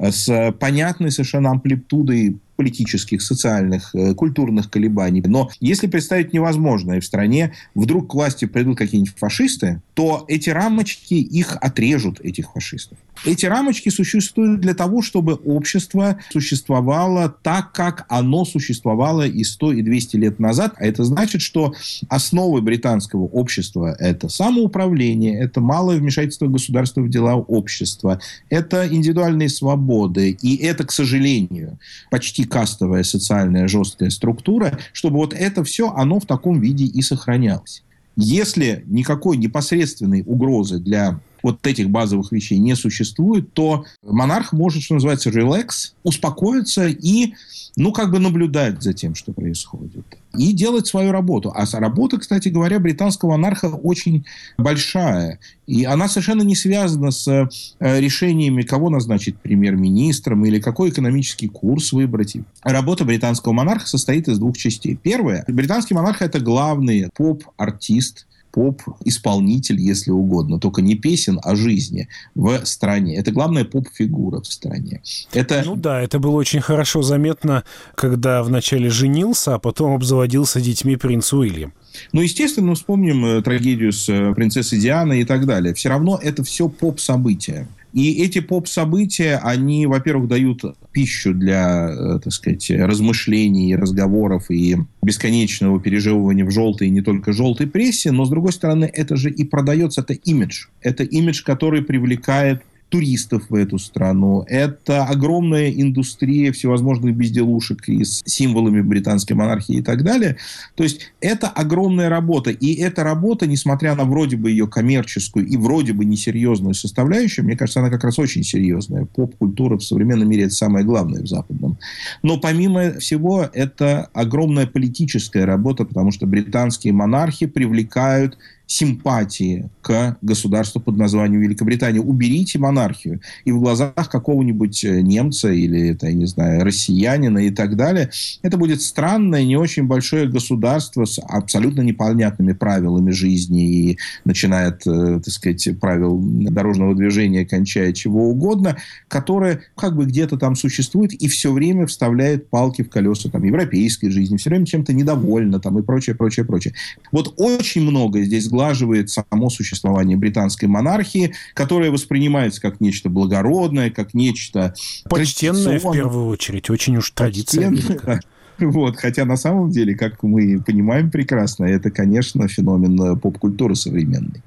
с понятной совершенно амплитудой политических, социальных, культурных колебаний. Но если представить невозможное, в стране вдруг к власти придут какие-нибудь фашисты, то эти рамочки их отрежут, этих фашистов. Эти рамочки существуют для того, чтобы общество существовало так, как оно существовало и сто, и двести лет назад. А это значит, что основы британского общества – это самоуправление, это малое вмешательство государства в дела общества, это индивидуальные свободы, и это, к сожалению, почти кастовая социальная жесткая структура, чтобы вот это все, оно в таком виде и сохранялось. Если никакой непосредственной угрозы для вот этих базовых вещей не существует, то монарх может, что называется, relax, успокоиться и, ну, как бы наблюдать за тем, что происходит. И делать свою работу. А работа, кстати говоря, британского монарха очень большая. И она совершенно не связана с решениями, кого назначить премьер-министром или какой экономический курс выбрать. Работа британского монарха состоит из двух частей. Первое. Британский монарх – это главный поп-артист, поп-исполнитель, если угодно, только не песен, а жизни в стране. Это главная поп-фигура в стране. Это... Ну да, это было очень хорошо заметно, когда вначале женился, а потом обзаводился детьми принц Уильям. Ну, естественно, вспомним трагедию с принцессой Дианой и так далее. Все равно это все поп-события. И эти поп-события, они, во-первых, дают пищу для, так сказать, размышлений, разговоров и бесконечного пережевывания в желтой и не только желтой прессе, но, с другой стороны, это же и продается, это имидж. Это имидж, который привлекает туристов в эту страну. Это огромная индустрия всевозможных безделушек и с символами британской монархии и так далее. То есть это огромная работа. И эта работа, несмотря на вроде бы ее коммерческую и вроде бы несерьезную составляющую, мне кажется, она как раз очень серьезная. Поп-культура в современном мире – это самое главное в западном. Но помимо всего, это огромная политическая работа, потому что британские монархи привлекают симпатии к государству под названием Великобритания. Уберите монархию, и в глазах какого-нибудь немца или, это, я не знаю, россиянина и так далее, это будет странное, не очень большое государство с абсолютно непонятными правилами жизни, и начиная от, так сказать, правил дорожного движения, кончая чего угодно, которое как бы где-то там существует и все время вставляет палки в колеса там, европейской жизни, все время чем-то недовольно там, и прочее, прочее, прочее. Вот очень много здесь сглаживает само существование британской монархии, которая воспринимается как нечто благородное, как нечто почтенное, в первую очередь. Очень уж традиция великая. Вот. Хотя на самом деле, как мы понимаем прекрасно, это, конечно, феномен поп-культуры современной.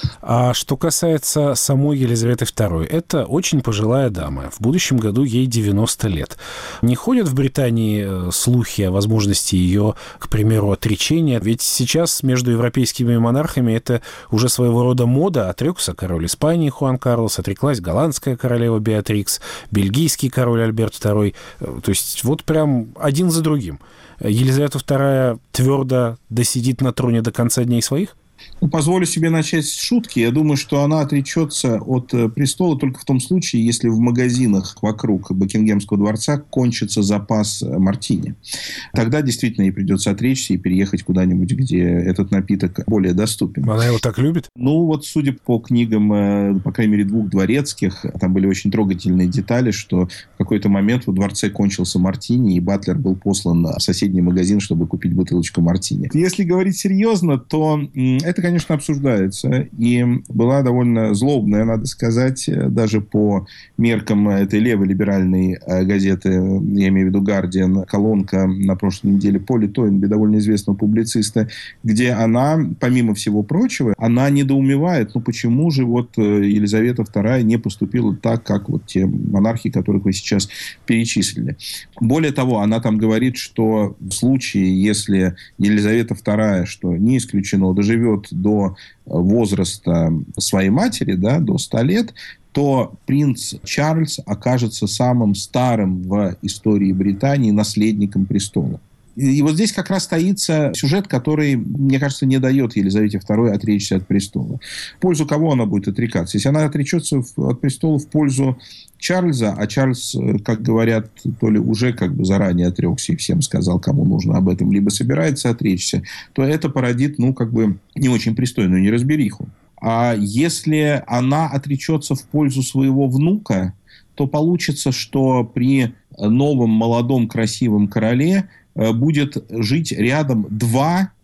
А что касается самой Елизаветы второй, это очень пожилая дама. В будущем году ей девяносто лет. Не ходят в Британии слухи о возможности ее, к примеру, отречения? Ведь сейчас между европейскими монархами это уже своего рода мода. Отрекся король Испании Хуан Карлос, отреклась голландская королева Беатрикс, бельгийский король Альберт второй. То есть вот прям один за другим. Елизавета вторая твердо досидит на троне до конца дней своих? Ну, позволю себе начать с шутки. Я думаю, что она отречется от престола только в том случае, если в магазинах вокруг Букингемского дворца кончится запас мартини. Тогда действительно ей придется отречься и переехать куда-нибудь, где этот напиток более доступен. Она его так любит? Ну, вот судя по книгам, по крайней мере, двух дворецких, там были очень трогательные детали, что в какой-то момент во дворце кончился мартини, и батлер был послан в соседний магазин, чтобы купить бутылочку мартини. Если говорить серьезно, то это, конечно, обсуждается. И была довольно злобная, надо сказать, даже по меркам этой левой либеральной газеты, я имею в виду «Гардиан», колонка на прошлой неделе Поли Тойнби, довольно известного публициста, где она, помимо всего прочего, она недоумевает, ну почему же вот Елизавета вторая не поступила так, как вот те монархи, которых вы сейчас перечислили. Более того, она там говорит, что в случае, если Елизавета вторая, что не исключено, доживет до возраста своей матери, да, до ста лет, то принц Чарльз окажется самым старым в истории Британии наследником престола. И вот здесь как раз таится сюжет, который, мне кажется, не дает Елизавете второй отречься от престола. В пользу кого она будет отрекаться? Если она отречется от престола в пользу Чарльза, а Чарльз, как говорят, то ли уже как бы заранее отрекся и всем сказал, кому нужно об этом, либо собирается отречься, то это породит, ну, как бы не очень пристойную неразбериху. А если она отречется в пользу своего внука, то получится, что при новом молодом красивом короле будет жить рядом два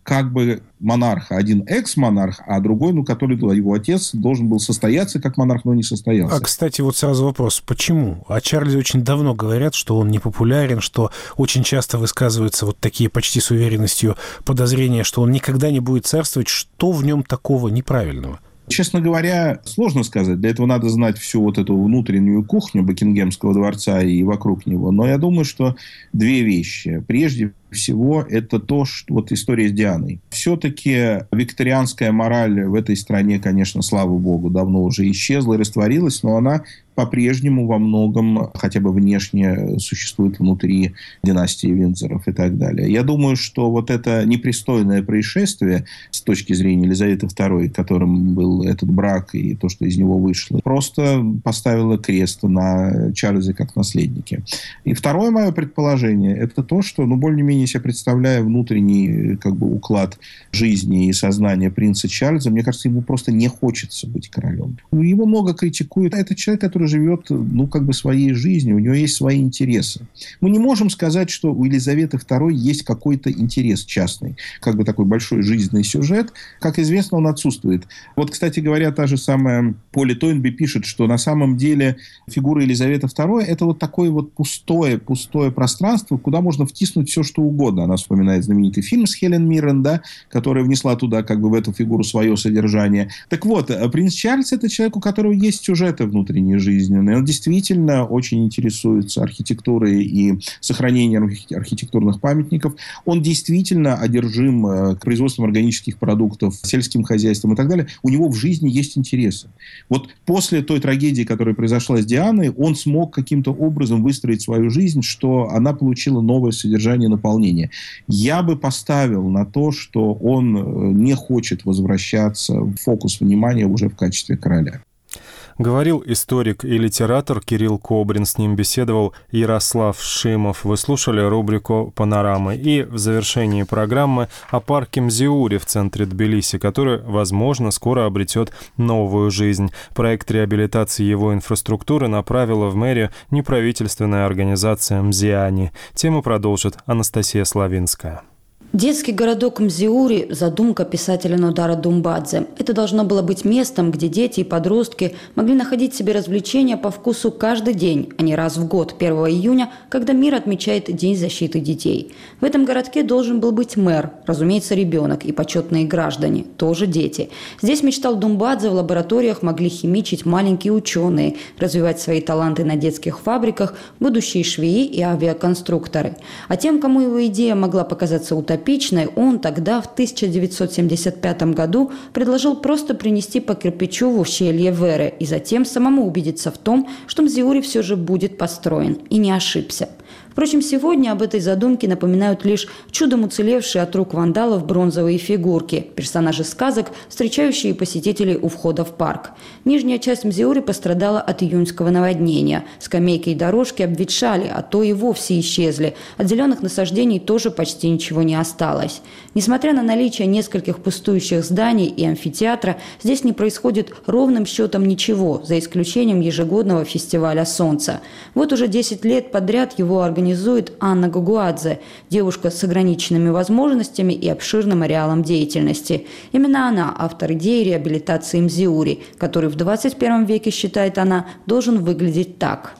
как бы монарха. Один экс-монарх, а другой, ну, который его отец должен был состояться как монарх, но не состоялся. А, кстати, вот сразу вопрос, почему? О Чарльзе очень давно говорят, что он непопулярен, что очень часто высказываются вот такие почти с уверенностью подозрения, что он никогда не будет царствовать. Что в нем такого неправильного? Честно говоря, сложно сказать. Для этого надо знать всю вот эту внутреннюю кухню Букингемского дворца и вокруг него. Но я думаю, что две вещи. Прежде всего, это то, что вот история с Дианой. Все-таки викторианская мораль в этой стране, конечно, слава богу, давно уже исчезла и растворилась, но она по-прежнему во многом, хотя бы внешне, существует внутри династии Виндзоров и так далее. Я думаю, что вот это непристойное происшествие с точки зрения Елизаветы второй, которым был этот брак и то, что из него вышло, просто поставило крест на Чарльзе как наследнике. И второе мое предположение, это то, что, ну, более-менее себе представляя внутренний как бы уклад жизни и сознания принца Чарльза, мне кажется, ему просто не хочется быть королем. Его много критикуют. Это человек, который живет, ну, как бы своей жизнью, у него есть свои интересы. Мы не можем сказать, что у Елизаветы второй есть какой-то интерес частный, как бы такой большой жизненный сюжет. Как известно, он отсутствует. Вот, кстати говоря, та же самая Поли Тойнби пишет, что на самом деле фигура Елизаветы второй это вот такое вот пустое, пустое пространство, куда можно втиснуть все, что угодно. Она вспоминает знаменитый фильм с Хелен Миррен, да, которая внесла туда как бы в эту фигуру свое содержание. Так вот, принц Чарльз – это человек, у которого есть сюжеты внутренней жизни. Он действительно очень интересуется архитектурой и сохранением архитектурных памятников. Он действительно одержим производством органических продуктов, сельским хозяйством и так далее. У него в жизни есть интересы. Вот после той трагедии, которая произошла с Дианой, он смог каким-то образом выстроить свою жизнь, что она получила новое содержание, наполнение. Я бы поставил на то, что он не хочет возвращаться в фокус внимания уже в качестве короля. Говорил историк и литератор Кирилл Кобрин. С ним беседовал Ярослав Шимов. Вы слушали рубрику «Панорамы». И в завершении программы о парке Мзиури в центре Тбилиси, который, возможно, скоро обретет новую жизнь. Проект реабилитации его инфраструктуры направила в мэрию неправительственная организация «Мзиани». Тему продолжит Анастасия Славинская. Детский городок Мзиури – задумка писателя Нодара Думбадзе. Это должно было быть местом, где дети и подростки могли находить себе развлечения по вкусу каждый день, а не раз в год, первого июня, когда мир отмечает День защиты детей. В этом городке должен был быть мэр, разумеется, ребенок и почетные граждане, тоже дети. Здесь, мечтал Думбадзе, в лабораториях могли химичить маленькие ученые, развивать свои таланты на детских фабриках, будущие швеи и авиаконструкторы. А тем, кому его идея могла показаться утопичной, он тогда, в тысяча девятьсот семьдесят пятом году, предложил просто принести по кирпичу в ущелье Веры и затем самому убедиться в том, что Мзиури все же будет построен. И не ошибся. Впрочем, сегодня об этой задумке напоминают лишь чудом уцелевшие от рук вандалов бронзовые фигурки, персонажи сказок, встречающие посетителей у входа в парк. Нижняя часть Мзиури пострадала от июньского наводнения. Скамейки и дорожки обветшали, а то и вовсе исчезли. От зеленых насаждений тоже почти ничего не осталось. Несмотря на наличие нескольких пустующих зданий и амфитеатра, здесь не происходит ровным счетом ничего, за исключением ежегодного фестиваля солнца. Вот уже десять лет подряд его организуют организует Анна Гагуадзе, девушка с ограниченными возможностями и обширным ареалом деятельности. Именно она автор идеи реабилитации Мзиури, который в двадцать первом веке, считает она, должен выглядеть так.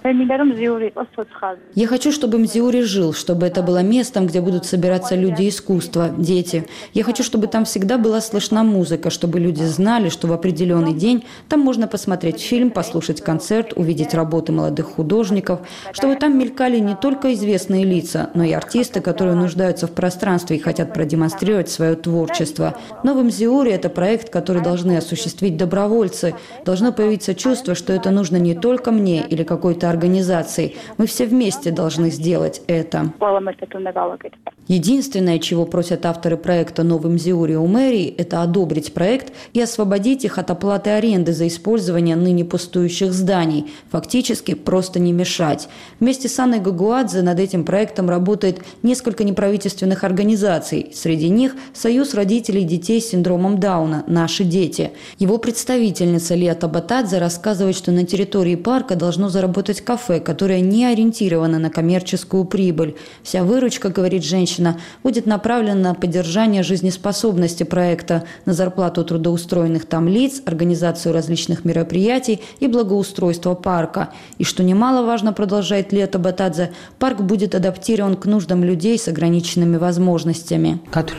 Я хочу, чтобы Мзиури жил, чтобы это было местом, где будут собираться люди искусства, дети. Я хочу, чтобы там всегда была слышна музыка, чтобы люди знали, что в определенный день там можно посмотреть фильм, послушать концерт, увидеть работы молодых художников, чтобы там мелькали не только известные лица, но и артисты, которые нуждаются в пространстве и хотят продемонстрировать свое творчество. Новый Мзиури – это проект, который должны осуществить добровольцы. Должно появиться чувство, что это нужно не только мне или какой-то организации. Мы все вместе должны сделать это. Единственное, чего просят авторы проекта «Новый Мзиури» у мэрии, это одобрить проект и освободить их от оплаты аренды за использование ныне пустующих зданий. Фактически просто не мешать. Вместе с Анной Гагуадзе Табатадзе над этим проектом работает несколько неправительственных организаций. Среди них Союз родителей детей с синдромом Дауна «Наши дети». Его представительница Лия Табатадзе рассказывает, что на территории парка должно заработать кафе, которое не ориентировано на коммерческую прибыль. Вся выручка, говорит женщина, будет направлена на поддержание жизнеспособности проекта, на зарплату трудоустроенных там лиц, организацию различных мероприятий и благоустройство парка. И что немаловажно, продолжает Лия Табатадзе, парк будет адаптирован к нуждам людей с ограниченными возможностями.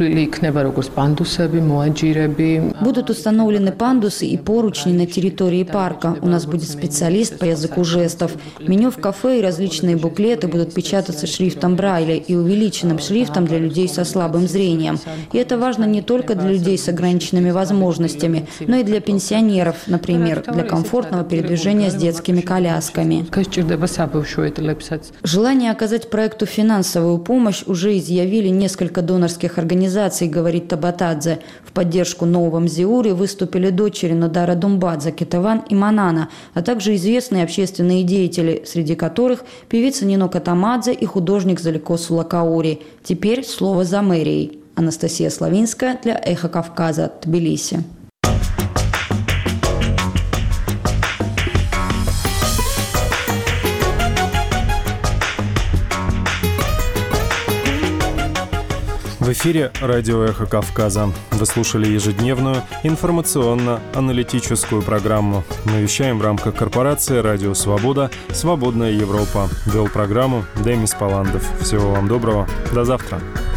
Будут установлены пандусы и поручни на территории парка. У нас будет специалист по языку жестов. Меню в кафе и различные буклеты будут печататься шрифтом Брайля и увеличенным шрифтом для людей со слабым зрением. И это важно не только для людей с ограниченными возможностями, но и для пенсионеров, например, для комфортного передвижения с детскими колясками. Желание оказать проекту финансовую помощь уже изъявили несколько донорских организаций, говорит Табатадзе. В поддержку нового Мзиури выступили дочери Нодара Думбадзе, Кетеван и Манана, а также известные общественные деятели, среди которых певица Нино Катамадзе и художник Залико Сулакаури. Теперь слово за мэрией. Анастасия Славинская для «Эхо Кавказа», Тбилиси. В эфире радио «Эхо Кавказа». Вы слушали ежедневную информационно-аналитическую программу. Мы вещаем в рамках корпорации «Радио Свобода. Свободная Европа». Вел программу Демис Паландов. Всего вам доброго. До завтра.